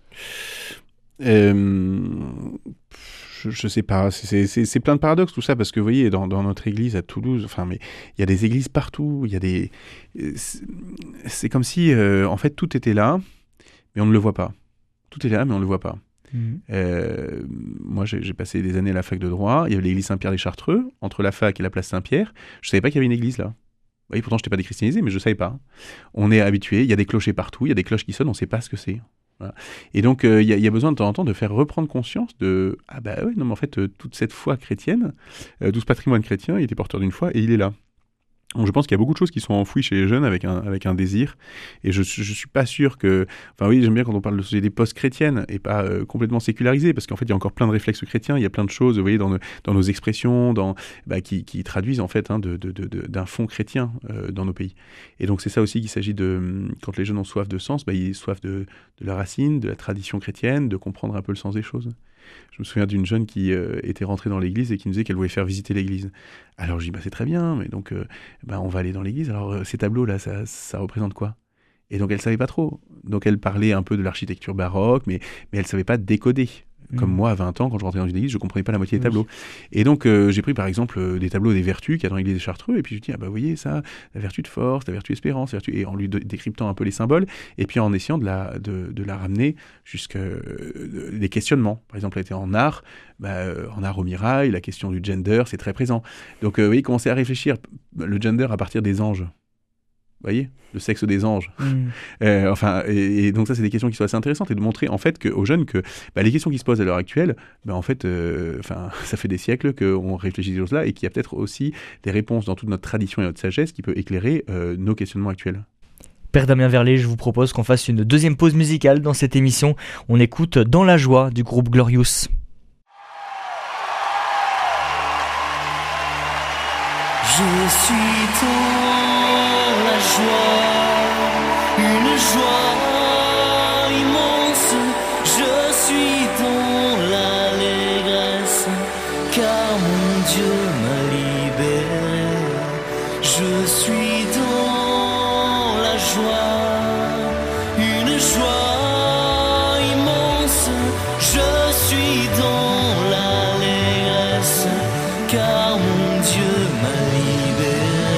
euh... Je ne sais pas, c'est, c'est, c'est plein de paradoxes tout ça, parce que vous voyez, dans, dans notre église à Toulouse, enfin, mais il y a des églises partout, il y a des... C'est, c'est comme si, euh, en fait, tout était là, mais on ne le voit pas. Tout est là, mais on ne le voit pas. Mmh. Euh, moi, j'ai, j'ai passé des années à la fac de droit, il y avait l'église Saint-Pierre-des-Chartreux, entre la fac et la place Saint-Pierre, je ne savais pas qu'il y avait une église là. Vous voyez, pourtant, je n'étais pas déchristianisé, mais je ne savais pas. On est habitué, il y a des clochers partout, il y a des cloches qui sonnent, on ne sait pas ce que c'est. Voilà. Et donc, il euh, y, y a besoin de temps en temps de faire reprendre conscience de « Ah bah oui, non mais en fait, euh, toute cette foi chrétienne, euh, tout ce patrimoine chrétien, il était porteur d'une foi et il est là. » Donc, je pense qu'il y a beaucoup de choses qui sont enfouies chez les jeunes avec un, avec un désir. Et je ne suis pas sûr que... Enfin oui, j'aime bien quand on parle de société post-chrétienne et pas euh, complètement sécularisée, parce qu'en fait, il y a encore plein de réflexes chrétiens, il y a plein de choses, vous voyez, dans, nos, dans nos expressions, dans, bah, qui, qui traduisent en fait, hein, de, de, de, de, d'un fond chrétien euh, dans nos pays. Et donc, c'est ça aussi qu'il s'agit de... Quand les jeunes ont soif de sens, bah, ils ont soif de, de la racine, de la tradition chrétienne, de comprendre un peu le sens des choses. Je me souviens d'une jeune qui euh, était rentrée dans l'église et qui nous disait qu'elle voulait faire visiter l'église. Alors je dis, bah, c'est très bien, mais donc euh, bah, on va aller dans l'église. Alors euh, ces tableaux-là, ça, ça représente quoi? Et donc elle ne savait pas trop. Donc elle parlait un peu de l'architecture baroque, mais, mais elle ne savait pas décoder. Comme Mmh. moi, à vingt ans, quand je rentrais dans une église, je comprenais pas la moitié des tableaux. Et donc, euh, j'ai pris par exemple euh, des tableaux des vertus qu'il y a dans l'église des Chartreux, et puis je dis, ah bah, vous voyez ça, la vertu de force, la vertu espérance, la vertu... et en lui de- décryptant un peu les symboles, et puis en essayant de la, de, de la ramener jusqu'à euh, des questionnements. Par exemple, elle était en art, bah, euh, en art au mirail, la question du gender, c'est très présent. Donc, euh, vous voyez, commencer à réfléchir, le gender à partir des anges. Vous voyez, le sexe des anges. Mmh. Euh, enfin, et, et donc ça, c'est des questions qui sont assez intéressantes, et de montrer en fait que, aux jeunes que bah, les questions qui se posent à l'heure actuelle, bah, en fait, euh, enfin, ça fait des siècles qu'on réfléchit à ces choses-là, et qu'il y a peut-être aussi des réponses dans toute notre tradition et notre sagesse qui peut éclairer euh, nos questionnements actuels. Père Damien Verlet, je vous propose qu'on fasse une deuxième pause musicale dans cette émission. On écoute Dans la joie du groupe Glorious. Je suis dans la joie, une joie immense. Je suis dans l'allégresse, car mon Dieu m'a libéré. Je suis dans la joie, une joie immense. Je suis dans l'allégresse, car mon Dieu m'a libéré.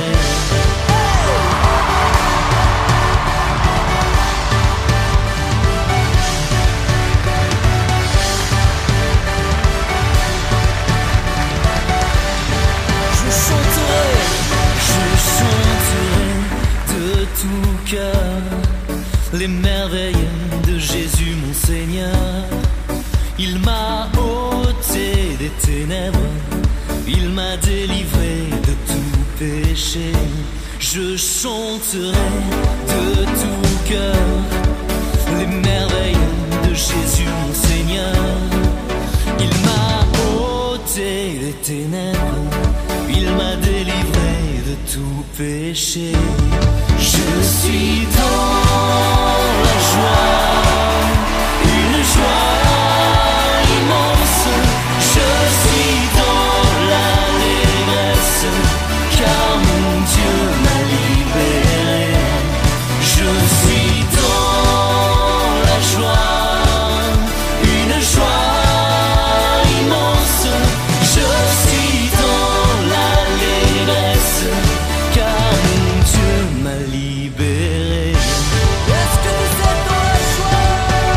Je chanterai, je chanterai de tout cœur les merveilles de Jésus mon Seigneur. Il m'a ôté des ténèbres, il m'a délivré de tout péché. Je chanterai de tout cœur les merveilles de Jésus mon Seigneur. Il m'a ôté les ténèbres, il m'a délivré de tout péché. Je suis dans la joie, une joie immense. Je suis dans l'allégresse, car mon Dieu m'a libéré. Je suis dans la joie, une joie immense. Je suis dans l'allégresse, car mon Dieu m'a libéré. Est-ce que vous êtes dans la joie?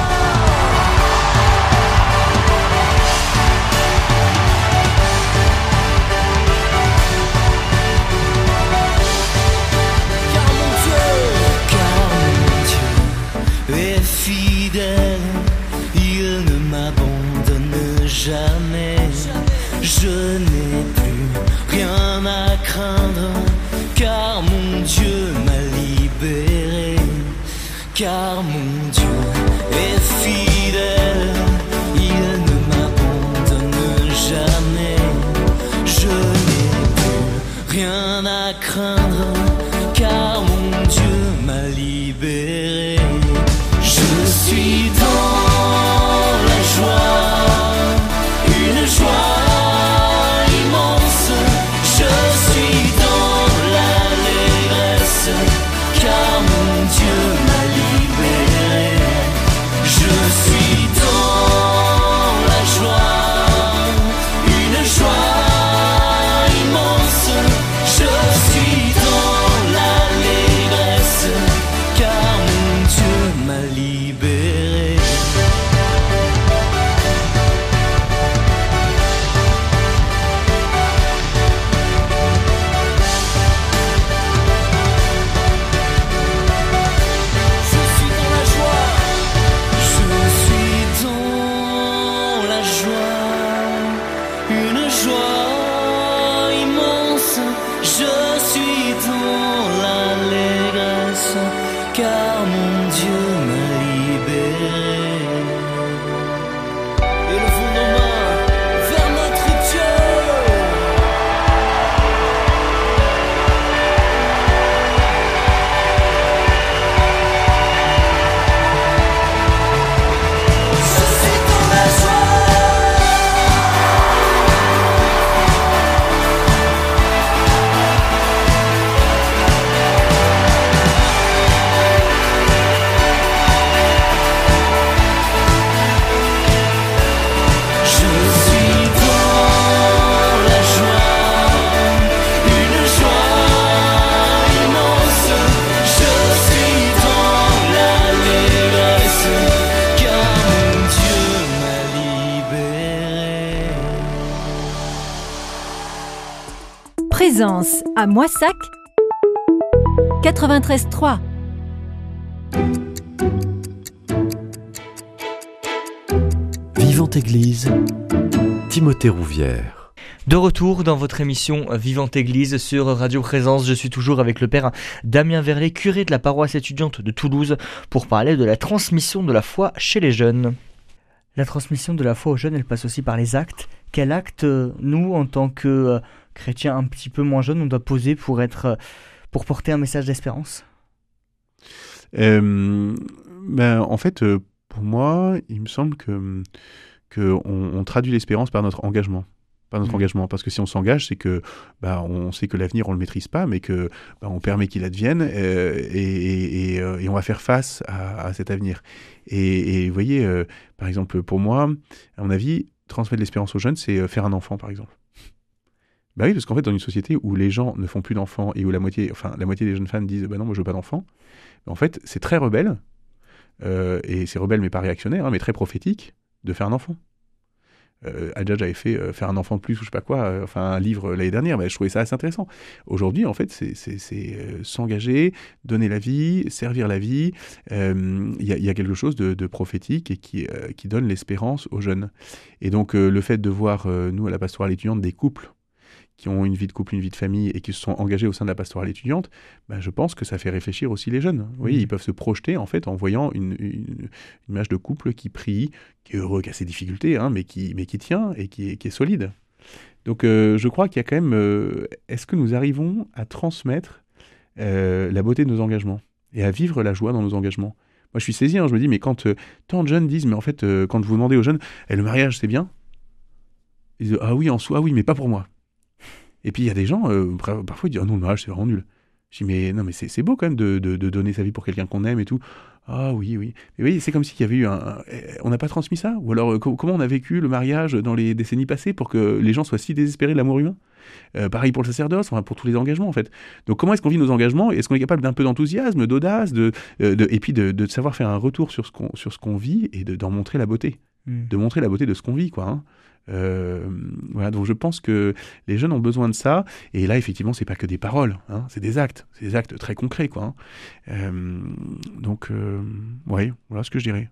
Car mon Dieu, car mon Dieu est fidèle, il ne m'abandonne jamais. Je n'ai plus rien à craindre, car mon Dieu m'a libéré. Car mon Dieu est fidèle, il ne m'abandonne jamais. Je n'ai plus rien à craindre, car mon Dieu m'a libéré. Je suis dans la joie, une joie immense. Je suis dans l'allégresse, car mon Dieu m'a libéré. Je suis dans la joie, une joie immense. Je suis dans l'allégresse, car mon Dieu m'a libéré. Je suis dans la joie, je suis dans la joie, une joie immense. Je suis dans l'allégresse, car mon Dieu m'a libéré. Élevons nos mains vers notre Dieu. Je suis dans la joie. Présence à Moissac, quatre-vingt-treize trois. Vivante Église, Timothée Rouvière. De retour dans votre émission Vivante Église sur Radio Présence, je suis toujours avec le père Damien Verlet, curé de la paroisse étudiante de Toulouse, pour parler de la transmission de la foi chez les jeunes. La transmission de la foi aux jeunes, elle passe aussi par les actes. Quel acte, nous, en tant que euh, chrétiens un petit peu moins jeunes, on doit poser pour, être, euh, pour porter un message d'espérance ? euh, ben, En fait, euh, pour moi, il me semble que, que on, on traduit l'espérance par notre engagement. Par notre mmh. engagement, parce que si on s'engage, c'est que bah, on sait que l'avenir on le maîtrise pas, mais que bah, on permet qu'il advienne euh, et, et, et, euh, et on va faire face à, à cet avenir. Et, et vous voyez, euh, par exemple, pour moi, à mon avis, transmettre l'espérance aux jeunes, c'est faire un enfant, par exemple. Bah oui, parce qu'en fait, dans une société où les gens ne font plus d'enfants et où la moitié, enfin, la moitié des jeunes femmes disent bah non, moi je veux pas d'enfants, en fait, c'est très rebelle euh, et c'est rebelle mais pas réactionnaire, hein, mais très prophétique de faire un enfant. Euh, Adjadj avait fait euh, faire un enfant de plus ou je sais pas quoi, euh, enfin un livre euh, l'année dernière, bah, je trouvais ça assez intéressant. Aujourd'hui, en fait, c'est, c'est, c'est euh, s'engager, donner la vie, servir la vie. Il euh, y, y a quelque chose de, de prophétique et qui, euh, qui donne l'espérance aux jeunes. Et donc, euh, le fait de voir, euh, nous, à la pastorale étudiante, des couples qui ont une vie de couple, une vie de famille et qui se sont engagés au sein de la pastorale étudiante, bah, je pense que ça fait réfléchir aussi les jeunes. Vous voyez, mmh. ils peuvent se projeter en fait en voyant une, une, une image de couple qui prie, qui est heureux, qui a ses difficultés, hein, mais, qui, mais qui tient et qui est, qui est solide. Donc euh, je crois qu'il y a quand même... Euh, est-ce que nous arrivons à transmettre euh, la beauté de nos engagements et à vivre la joie dans nos engagements ? Moi je suis saisi, hein, je me dis, mais quand euh, tant de jeunes disent, mais en fait, euh, quand vous demandez aux jeunes, eh, le mariage c'est bien ? Ils disent, ah oui, en soi, oui, mais pas pour moi. Et puis il y a des gens, euh, parfois ils disent « Ah non, le mariage c'est vraiment nul ». Je dis « Mais non, mais c'est, c'est beau quand même de, de, de donner sa vie pour quelqu'un qu'on aime et tout ». « Ah oui, oui ». Mais oui, c'est comme s'il y avait eu un... un on n'a pas transmis ça ? Ou alors, euh, comment on a vécu le mariage dans les décennies passées pour que les gens soient si désespérés de l'amour humain ? euh, Pareil pour le sacerdoce, enfin, pour tous les engagements en fait. Donc comment est-ce qu'on vit nos engagements ? Est-ce qu'on est capable d'un peu d'enthousiasme, d'audace, de, euh, de, et puis de, de savoir faire un retour sur ce qu'on, sur ce qu'on vit et de, d'en montrer la beauté. Mmh. De montrer la beauté de ce qu'on vit, quoi, hein. Euh, voilà, donc je pense que les jeunes ont besoin de ça, et là effectivement c'est pas que des paroles, hein, c'est des actes, c'est des actes très concrets, quoi, hein. euh, donc euh, ouais, voilà ce que je dirais.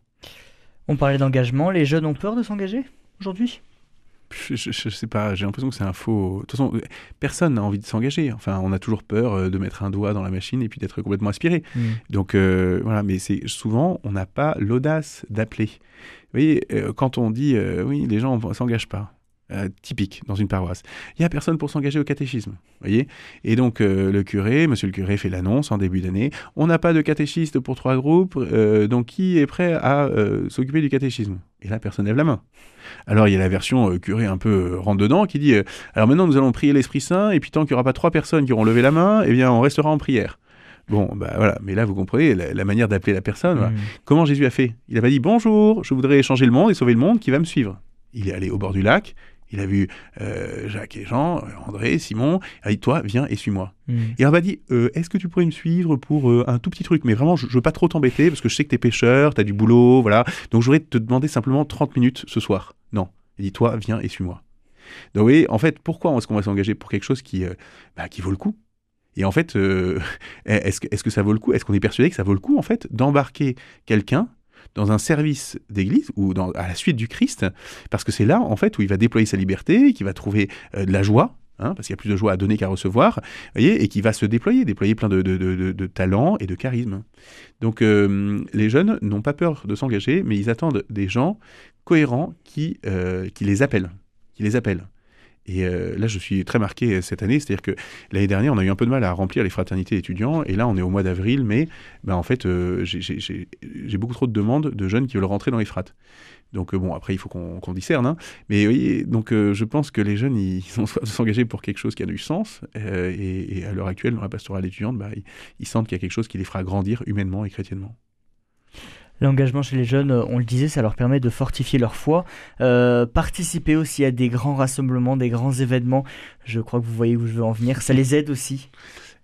On parlait d'engagement, les jeunes ont peur de s'engager aujourd'hui ? Je, je, je sais pas, j'ai l'impression que c'est un faux... De toute façon, personne n'a envie de s'engager. Enfin, on a toujours peur de mettre un doigt dans la machine et puis d'être complètement aspiré. Mmh. Donc, euh, voilà, mais c'est souvent, on n'a pas l'audace d'appeler. Vous voyez, euh, quand on dit, euh, oui, les gens ne s'engagent pas, euh, typique dans une paroisse, il n'y a personne pour s'engager au catéchisme, vous voyez. Et donc, euh, le curé, monsieur le curé fait l'annonce en début d'année, on n'a pas de catéchiste pour trois groupes, euh, donc qui est prêt à euh, s'occuper du catéchisme ? Et là, personne lève la main. Alors, il y a la version euh, curé un peu euh, rentre-dedans qui dit euh, « Alors maintenant, nous allons prier l'Esprit Saint, et puis tant qu'il n'y aura pas trois personnes qui auront levé la main, eh bien, on restera en prière. » Bon, bah voilà, mais là, vous comprenez la, la manière d'appeler la personne. Mmh. Voilà. Comment Jésus a fait ? Il n'a pas dit « Bonjour, je voudrais changer le monde et sauver le monde, qui va me suivre ?» Il est allé au bord du lac, il a vu euh, Jacques et Jean, André, Simon, il a dit « Toi, viens et suis-moi. Mmh. » Et il m'a dit euh, « Est-ce que tu pourrais me suivre pour euh, un tout petit truc ? Mais vraiment, je ne veux pas trop t'embêter, parce que je sais que t'es pêcheur, t'as du boulot, voilà. Donc, je voudrais te demander simplement trente minutes ce soir. » Non. Il dit « Toi, viens et suis-moi. » Donc, vous voyez, en fait, pourquoi est-ce qu'on va s'engager pour quelque chose qui, euh, bah, qui vaut le coup ? Et en fait, euh, est-ce que, est-ce que ça vaut le coup ? Est-ce qu'on est persuadé que ça vaut le coup, en fait, d'embarquer quelqu'un dans un service d'église ou dans, à la suite du Christ ? Parce que c'est là, en fait, où il va déployer sa liberté, qu'il va trouver euh, de la joie, hein, parce qu'il y a plus de joie à donner qu'à recevoir, voyez, et qui va se déployer, déployer plein de, de, de, de, de talents et de charisme. Donc, euh, les jeunes n'ont pas peur de s'engager, mais ils attendent des gens cohérents qui, euh, qui les appellent, qui les appellent. Et euh, là, je suis très marqué cette année, c'est-à-dire que l'année dernière, on a eu un peu de mal à remplir les fraternités étudiants, et là, on est au mois d'avril, mais ben, en fait, euh, j'ai, j'ai, j'ai, j'ai beaucoup trop de demandes de jeunes qui veulent rentrer dans les frates. Donc euh, bon, après, il faut qu'on, qu'on discerne, hein. Mais oui, donc euh, je pense que les jeunes, ils ont soif de s'engager pour quelque chose qui a du sens, euh, et, et à l'heure actuelle, dans la pastorale étudiante, bah, ils, ils sentent qu'il y a quelque chose qui les fera grandir humainement et chrétiennement. L'engagement chez les jeunes, on le disait, ça leur permet de fortifier leur foi, euh, participer aussi à des grands rassemblements, des grands événements. Je crois que vous voyez où je veux en venir. Ça les aide aussi.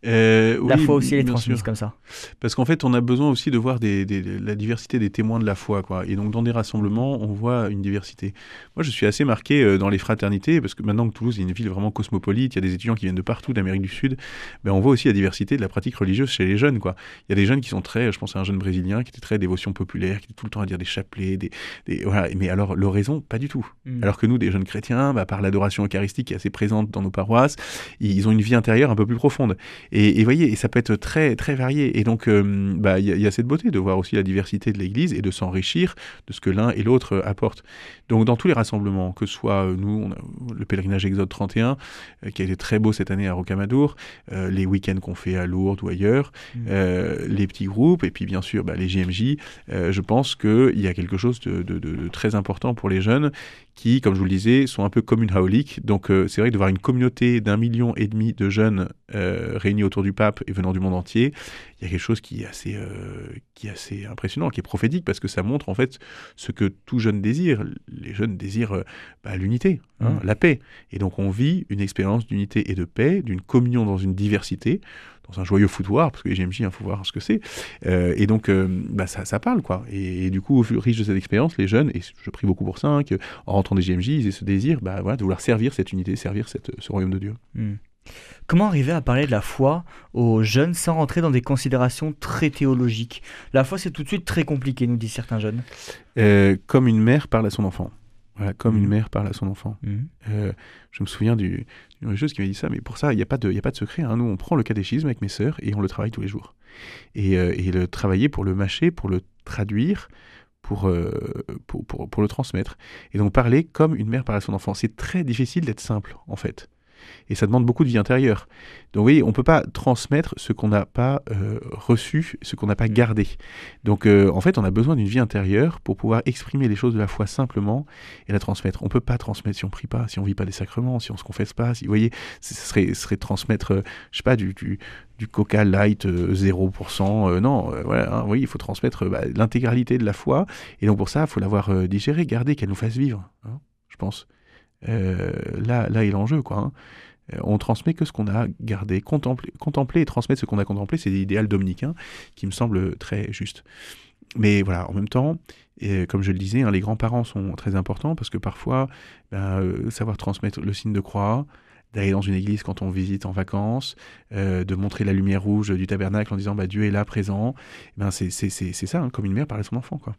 Euh, La oui, foi aussi, elle est bien transmise sûr. comme ça. Parce qu'en fait, on a besoin aussi de voir des, des- des- la diversité des témoins de la foi, quoi. Et donc, dans des rassemblements, on voit une diversité. Moi, je suis assez marqué euh, dans les fraternités, parce que maintenant que Toulouse est une ville vraiment cosmopolite, il y a des étudiants qui viennent de partout d'Amérique du Sud, ben, on voit aussi la diversité de la pratique religieuse chez les jeunes, quoi. Il y a des jeunes qui sont très, je pense à un jeune brésilien qui était très dévotion populaire, qui était tout le temps à dire des chapelets, des, des- voilà. Mais alors, l'oraison, pas du tout. Mm. Alors que nous, des jeunes chrétiens, bah, par l'adoration eucharistique qui est assez présente dans nos paroisses, ils ont une vie intérieure un peu plus profonde. Et, et voyez, et ça peut être très, très varié. Et donc, euh, bah, il y, a- il y a cette beauté de voir aussi la diversité de l'Église et de s'enrichir de ce que l'un et l'autre euh, apportent. Donc, dans tous les rassemblements, que ce soit euh, nous, on a le pèlerinage Exode trente et un, euh, qui a été très beau cette année à Rocamadour, euh, les week-ends qu'on fait à Lourdes ou ailleurs, Mm. euh, les petits groupes, et puis bien sûr bah, les J M J, euh, je pense qu'il y a quelque chose de, de- de- de très important pour les jeunes qui, comme je vous le disais, sont un peu communaholiques. Donc euh, c'est vrai que de voir une communauté d'un million et demi de jeunes euh, réunis autour du pape et venant du monde entier, il y a quelque chose qui est assez, euh, qui est assez impressionnant, qui est prophétique, parce que ça montre en fait ce que tout jeune désire. Les jeunes désirent euh, bah, l'unité, hein, Mm. la paix. Et donc on vit une expérience d'unité et de paix, d'une communion dans une diversité, dans un joyeux foutoir, parce que les G M J, il faut voir ce que c'est. Euh, et donc, euh, bah, ça, ça parle, quoi. Et, et du coup, au fur- riche de cette expérience, les jeunes, et je prie beaucoup pour ça, hein, qu'en rentrant des G M J, ils aient ce désir bah, voilà, de vouloir servir cette unité, servir cette, ce royaume de Dieu. Mm. Comment arriver à parler de la foi aux jeunes sans rentrer dans des considérations très théologiques? La foi, c'est tout de suite très compliqué, nous disent certains jeunes. Euh, comme une mère parle à son enfant. Voilà, comme Mhm. une mère parle à son enfant. Mm. Euh, je me souviens du, d'une religieuse qui m'a dit ça, mais pour ça, il n'y a, pas de- il y a pas de secret. Hein. Nous, on prend le catéchisme avec mes sœurs et on le travaille tous les jours. Et, euh, et le travailler pour le mâcher, pour le traduire, pour, euh, pour, pour, pour le transmettre. Et donc parler comme une mère parle à son enfant. C'est très difficile d'être simple, en fait. Et ça demande beaucoup de vie intérieure. Donc vous voyez, on ne peut pas transmettre ce qu'on n'a pas euh, reçu, ce qu'on n'a pas gardé. Donc euh, en fait, on a besoin d'une vie intérieure pour pouvoir exprimer les choses de la foi simplement et la transmettre. On ne peut pas transmettre si on ne prie pas, si on ne vit pas des sacrements, si on ne se confesse pas. Si, vous voyez, ce serait, ce serait transmettre, euh, je sais pas, du, du, du Coca Light euh, zéro pour cent. Euh, non, euh, voilà, hein, oui, il faut transmettre euh, bah, l'intégralité de la foi. Et donc pour ça, il faut l'avoir euh, digérée, gardée, qu'elle nous fasse vivre, hein, je pense. Euh, là, là est l'enjeu, quoi. Hein. Euh, on transmet que ce qu'on a gardé. Contempler, contempler et transmettre ce qu'on a contemplé, c'est l'idéal dominicain qui me semble très juste. Mais voilà, en même temps, et comme je le disais, hein, les grands-parents sont très importants parce que parfois, ben, euh, savoir transmettre le signe de croix, d'aller dans une église quand on visite en vacances, euh, de montrer la lumière rouge du tabernacle en disant bah, Dieu est là, présent, ben, c'est, c'est, c'est, c'est ça, hein, comme une mère parle à son enfant, quoi.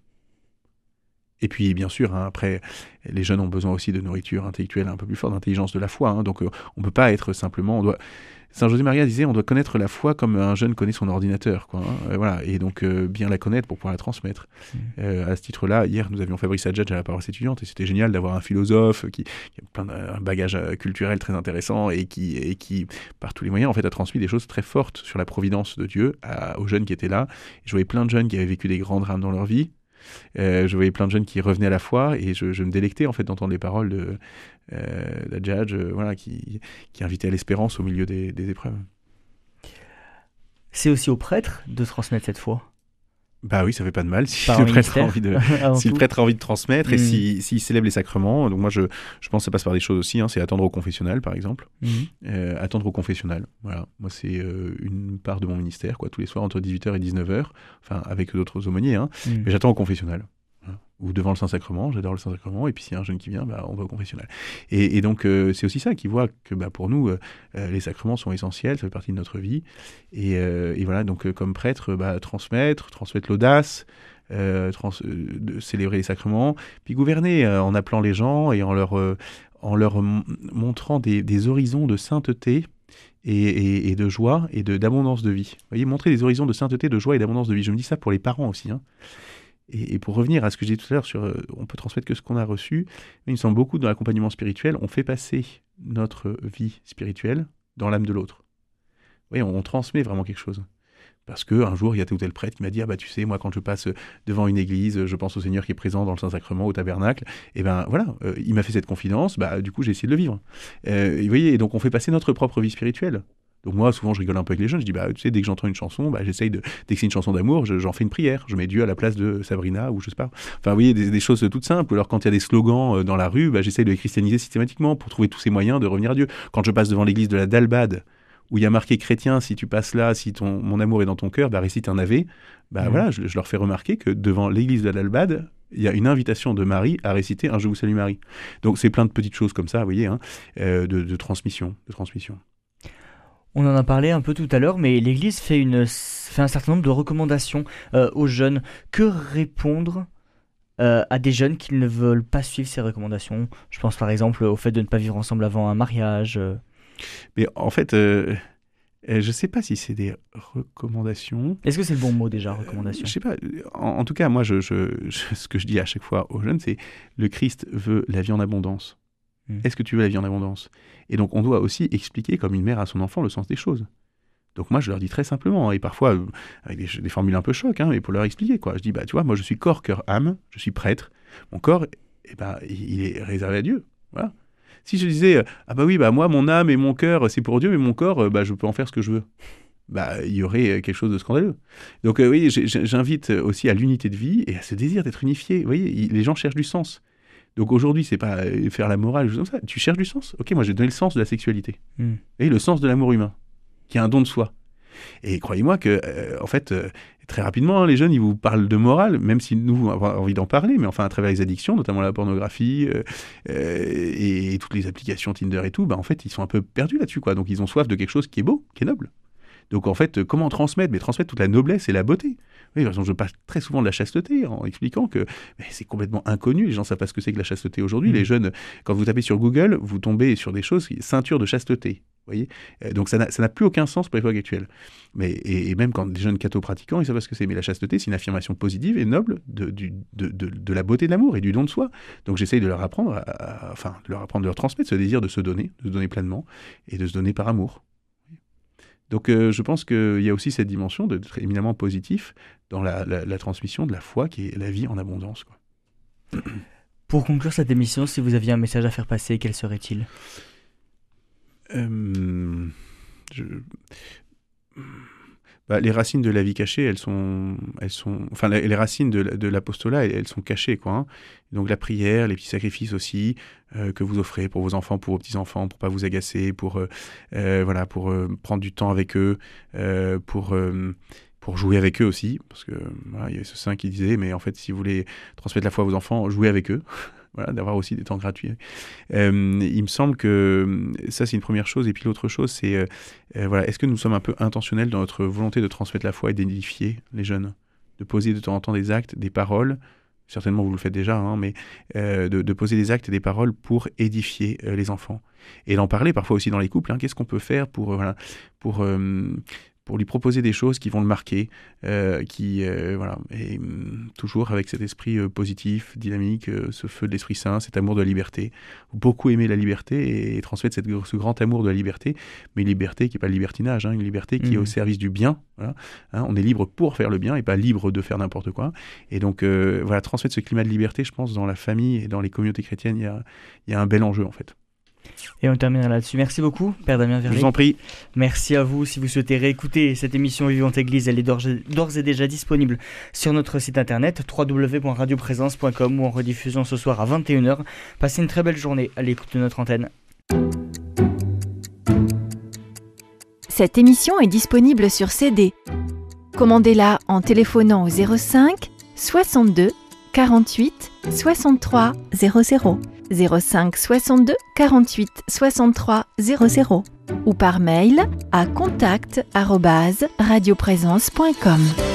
Et puis, bien sûr, hein, après, les jeunes ont besoin aussi de nourriture intellectuelle un peu plus forte, d'intelligence de la foi. Hein, donc, euh, on ne peut pas être simplement... On doit... Saint José Maria disait on doit connaître la foi comme un jeune connaît son ordinateur. Quoi, hein, euh, voilà, et donc, euh, bien la connaître pour pouvoir la transmettre. Mmh. Euh, à ce titre-là, hier, nous avions Fabrice Adjadj à la paroisse étudiante, et c'était génial d'avoir un philosophe qui, qui a plein d'un bagage culturel très intéressant et qui, et qui, par tous les moyens, en fait, a transmis des choses très fortes sur la providence de Dieu à, aux jeunes qui étaient là. Je voyais plein de jeunes qui avaient vécu des grands drames dans leur vie. Euh, je voyais plein de jeunes qui revenaient à la foi et je, je me délectais en fait d'entendre les paroles de euh, d'Adjadj, euh, voilà, qui, qui invitait à l'espérance au milieu des, des épreuves. C'est aussi aux prêtres de transmettre cette foi. Bah oui, ça fait pas de mal si Par le prêtre a envie de, si le prêtre a envie de transmettre mmh. et s'il si, si célèbre les sacrements. Donc moi, je, je pense que ça passe par des choses aussi. Hein, c'est attendre au confessionnal, par exemple. Mmh. Euh, attendre au confessionnal. Voilà. Moi, c'est euh, une part de mon ministère, quoi, tous les soirs entre dix-huit heures et dix-neuf heures. Enfin, avec d'autres aumôniers. Hein, mmh. Mais j'attends au confessionnal. Hein, ou devant le Saint-Sacrement, j'adore le Saint-Sacrement, et puis s'il y a un jeune qui vient, bah, on va au confessionnal. Et, et donc, euh, c'est aussi ça qui voit que bah, pour nous, euh, les sacrements sont essentiels, ça fait partie de notre vie. Et, euh, et voilà, donc euh, comme prêtre, bah, transmettre, transmettre l'audace, euh, trans, euh, de célébrer les sacrements, puis gouverner euh, en appelant les gens et en leur, euh, en leur m- montrant des, des horizons de sainteté. Et, et, et de joie et de, d'abondance de vie. Vous voyez, montrer des horizons de sainteté, de joie et d'abondance de vie. Je me dis ça pour les parents aussi, hein. Et, et pour revenir à ce que j'ai dit tout à l'heure sur euh, on peut transmettre que ce qu'on a reçu, il me semble beaucoup dans l'accompagnement spirituel, on fait passer notre vie spirituelle dans l'âme de l'autre. Vous voyez, on, on transmet vraiment quelque chose. Parce qu'un jour, il y a tel ou tel prêtre qui m'a dit « Ah bah tu sais, moi quand je passe devant une église, je pense au Seigneur qui est présent dans le Saint-Sacrement, au tabernacle. » Et ben voilà, euh, il m'a fait cette confidence, bah du coup j'ai essayé de le vivre. Euh, et vous voyez, et donc on fait passer notre propre vie spirituelle. Donc moi, souvent, je rigole un peu avec les jeunes. Je dis, bah, tu sais, dès que j'entends une chanson, bah, j'essaye de, dès que c'est une chanson d'amour, je, j'en fais une prière. Je mets Dieu à la place de Sabrina ou je sais pas. Enfin, vous voyez, des, des choses toutes simples. Alors, quand il y a des slogans dans la rue, bah, j'essaye de les christianiser systématiquement pour trouver tous ces moyens de revenir à Dieu. Quand je passe devant l'église de la Dalbade, où il y a marqué chrétien, si tu passes là, si ton, mon amour est dans ton cœur, bah, récite un Ave. Bah, mmh. voilà, je, je leur fais remarquer que devant l'église de l'Albade, il y a une invitation de Marie à réciter un Je vous salue Marie. Donc c'est plein de petites choses comme ça, vous voyez, hein, euh, de, de transmission, de transmission. On en a parlé un peu tout à l'heure, mais l'Église fait, une, fait un certain nombre de recommandations euh, aux jeunes. Que répondre euh, à des jeunes qui ne veulent pas suivre ces recommandations ? Je pense par exemple au fait de ne pas vivre ensemble avant un mariage. Euh... Mais en fait, euh, je ne sais pas si c'est des recommandations. Est-ce que c'est le bon mot déjà, recommandation ? euh, Je ne sais pas. En, en tout cas, moi, je, je, je, ce que je dis à chaque fois aux jeunes, c'est le Christ veut la vie en abondance. Mmh. Est-ce que tu veux la vie en abondance ? Et donc, on doit aussi expliquer, comme une mère à son enfant, le sens des choses. Donc, moi, je leur dis très simplement, et parfois euh, avec des, des formules un peu chocs, hein, mais pour leur expliquer, quoi. Je dis, bah, tu vois, moi, je suis corps, cœur, âme, je suis prêtre. Mon corps, eh ben, il est réservé à Dieu. Voilà. Si je disais, euh, ah bah oui, bah, moi, mon âme et mon cœur, c'est pour Dieu, mais mon corps, euh, bah, je peux en faire ce que je veux. Bah, il y aurait quelque chose de scandaleux. Donc, euh, oui, j'invite aussi à l'unité de vie et à ce désir d'être unifié. Vous voyez, les gens cherchent du sens. Donc aujourd'hui, c'est pas faire la morale, comme ça. Tu cherches du sens. Ok, moi j'ai donné le sens de la sexualité. Mm. Et le sens de l'amour humain, qui est un don de soi. Et croyez-moi que, euh, en fait, euh, très rapidement, hein, les jeunes, ils vous parlent de morale, même si nous, on a envie d'en parler, mais enfin, à travers les addictions, notamment la pornographie euh, euh, et, et toutes les applications Tinder et tout, bah, en fait, ils sont un peu perdus là-dessus, quoi. Donc ils ont soif de quelque chose qui est beau, qui est noble. Donc en fait, comment transmettre ? Mais transmettre toute la noblesse et la beauté. Oui, par exemple, je parle très souvent de la chasteté en expliquant que mais c'est complètement inconnu. Les gens ne savent pas ce que c'est que la chasteté aujourd'hui. Mmh. Les jeunes, quand vous tapez sur Google, vous tombez sur des choses, ceinture de chasteté. Vous voyez ? Donc ça n'a, ça n'a plus aucun sens pour l'époque actuelle. Mais, et, et même quand des jeunes catho-pratiquants, ils savent pas ce que c'est. Mais la chasteté, c'est une affirmation positive et noble de, du, de, de, de la beauté de l'amour et du don de soi. Donc j'essaye de leur apprendre, à, à, enfin, de leur apprendre, de leur transmettre ce désir de se donner, de se donner pleinement et de se donner par amour. Donc euh, je pense qu'il y a aussi cette dimension d'être éminemment positif dans la, la, la transmission de la foi qui est la vie en abondance, quoi. Pour conclure cette émission, si vous aviez un message à faire passer, quel serait-il ? euh, je... bah, Les racines de la vie cachée, elles sont, elles sont, enfin la, les racines de, de l'apostolat, elles, elles sont cachées, quoi. Hein. Donc la prière, les petits sacrifices aussi euh, que vous offrez pour vos enfants, pour vos petits enfants, pour pas vous agacer, pour euh, euh, voilà, pour euh, prendre du temps avec eux, euh, pour euh, pour jouer avec eux aussi, parce que voilà, il y avait ce saint qui disait, mais en fait, si vous voulez transmettre la foi à vos enfants, jouez avec eux. Voilà, d'avoir aussi des temps gratuits. Euh, il me semble que ça, c'est une première chose. Et puis l'autre chose, c'est, euh, euh, voilà, est-ce que nous sommes un peu intentionnels dans notre volonté de transmettre la foi et d'édifier les jeunes ? De poser de temps en temps des actes, des paroles, certainement vous le faites déjà, hein, mais euh, de, de poser des actes et des paroles pour édifier euh, les enfants. Et d'en parler parfois aussi dans les couples. Hein, qu'est-ce qu'on peut faire pour... Euh, voilà, pour euh, pour lui proposer des choses qui vont le marquer, euh, qui, euh, voilà, et hum, toujours avec cet esprit euh, positif, dynamique, euh, ce feu de l'Esprit Saint, cet amour de la liberté. Beaucoup aimer la liberté et, et transmettre cette, ce grand amour de la liberté, mais une liberté qui n'est pas le libertinage, hein, une liberté qui mmh. est au service du bien. Voilà, hein, on est libre pour faire le bien et pas libre de faire n'importe quoi. Et donc, euh, voilà, transmettre ce climat de liberté, je pense, dans la famille et dans les communautés chrétiennes, il y a, y a un bel enjeu, en fait. Et on termine là-dessus. Merci beaucoup, Père Damien Verlet. Je vous en prie. Merci à vous. Si vous souhaitez réécouter cette émission Vivante Église, elle est d'ores et déjà disponible sur notre site internet w w w point radio présence point com ou en rediffusion ce soir à vingt et une heures. Passez une très belle journée à l'écoute de notre antenne. Cette émission est disponible sur C D. Commandez-la en téléphonant au zéro cinq soixante-deux quarante-huit soixante-trois zéro zéro. zéro cinq soixante-deux quarante-huit soixante-trois zéro zéro ou par mail à contact arobase radio présence point com.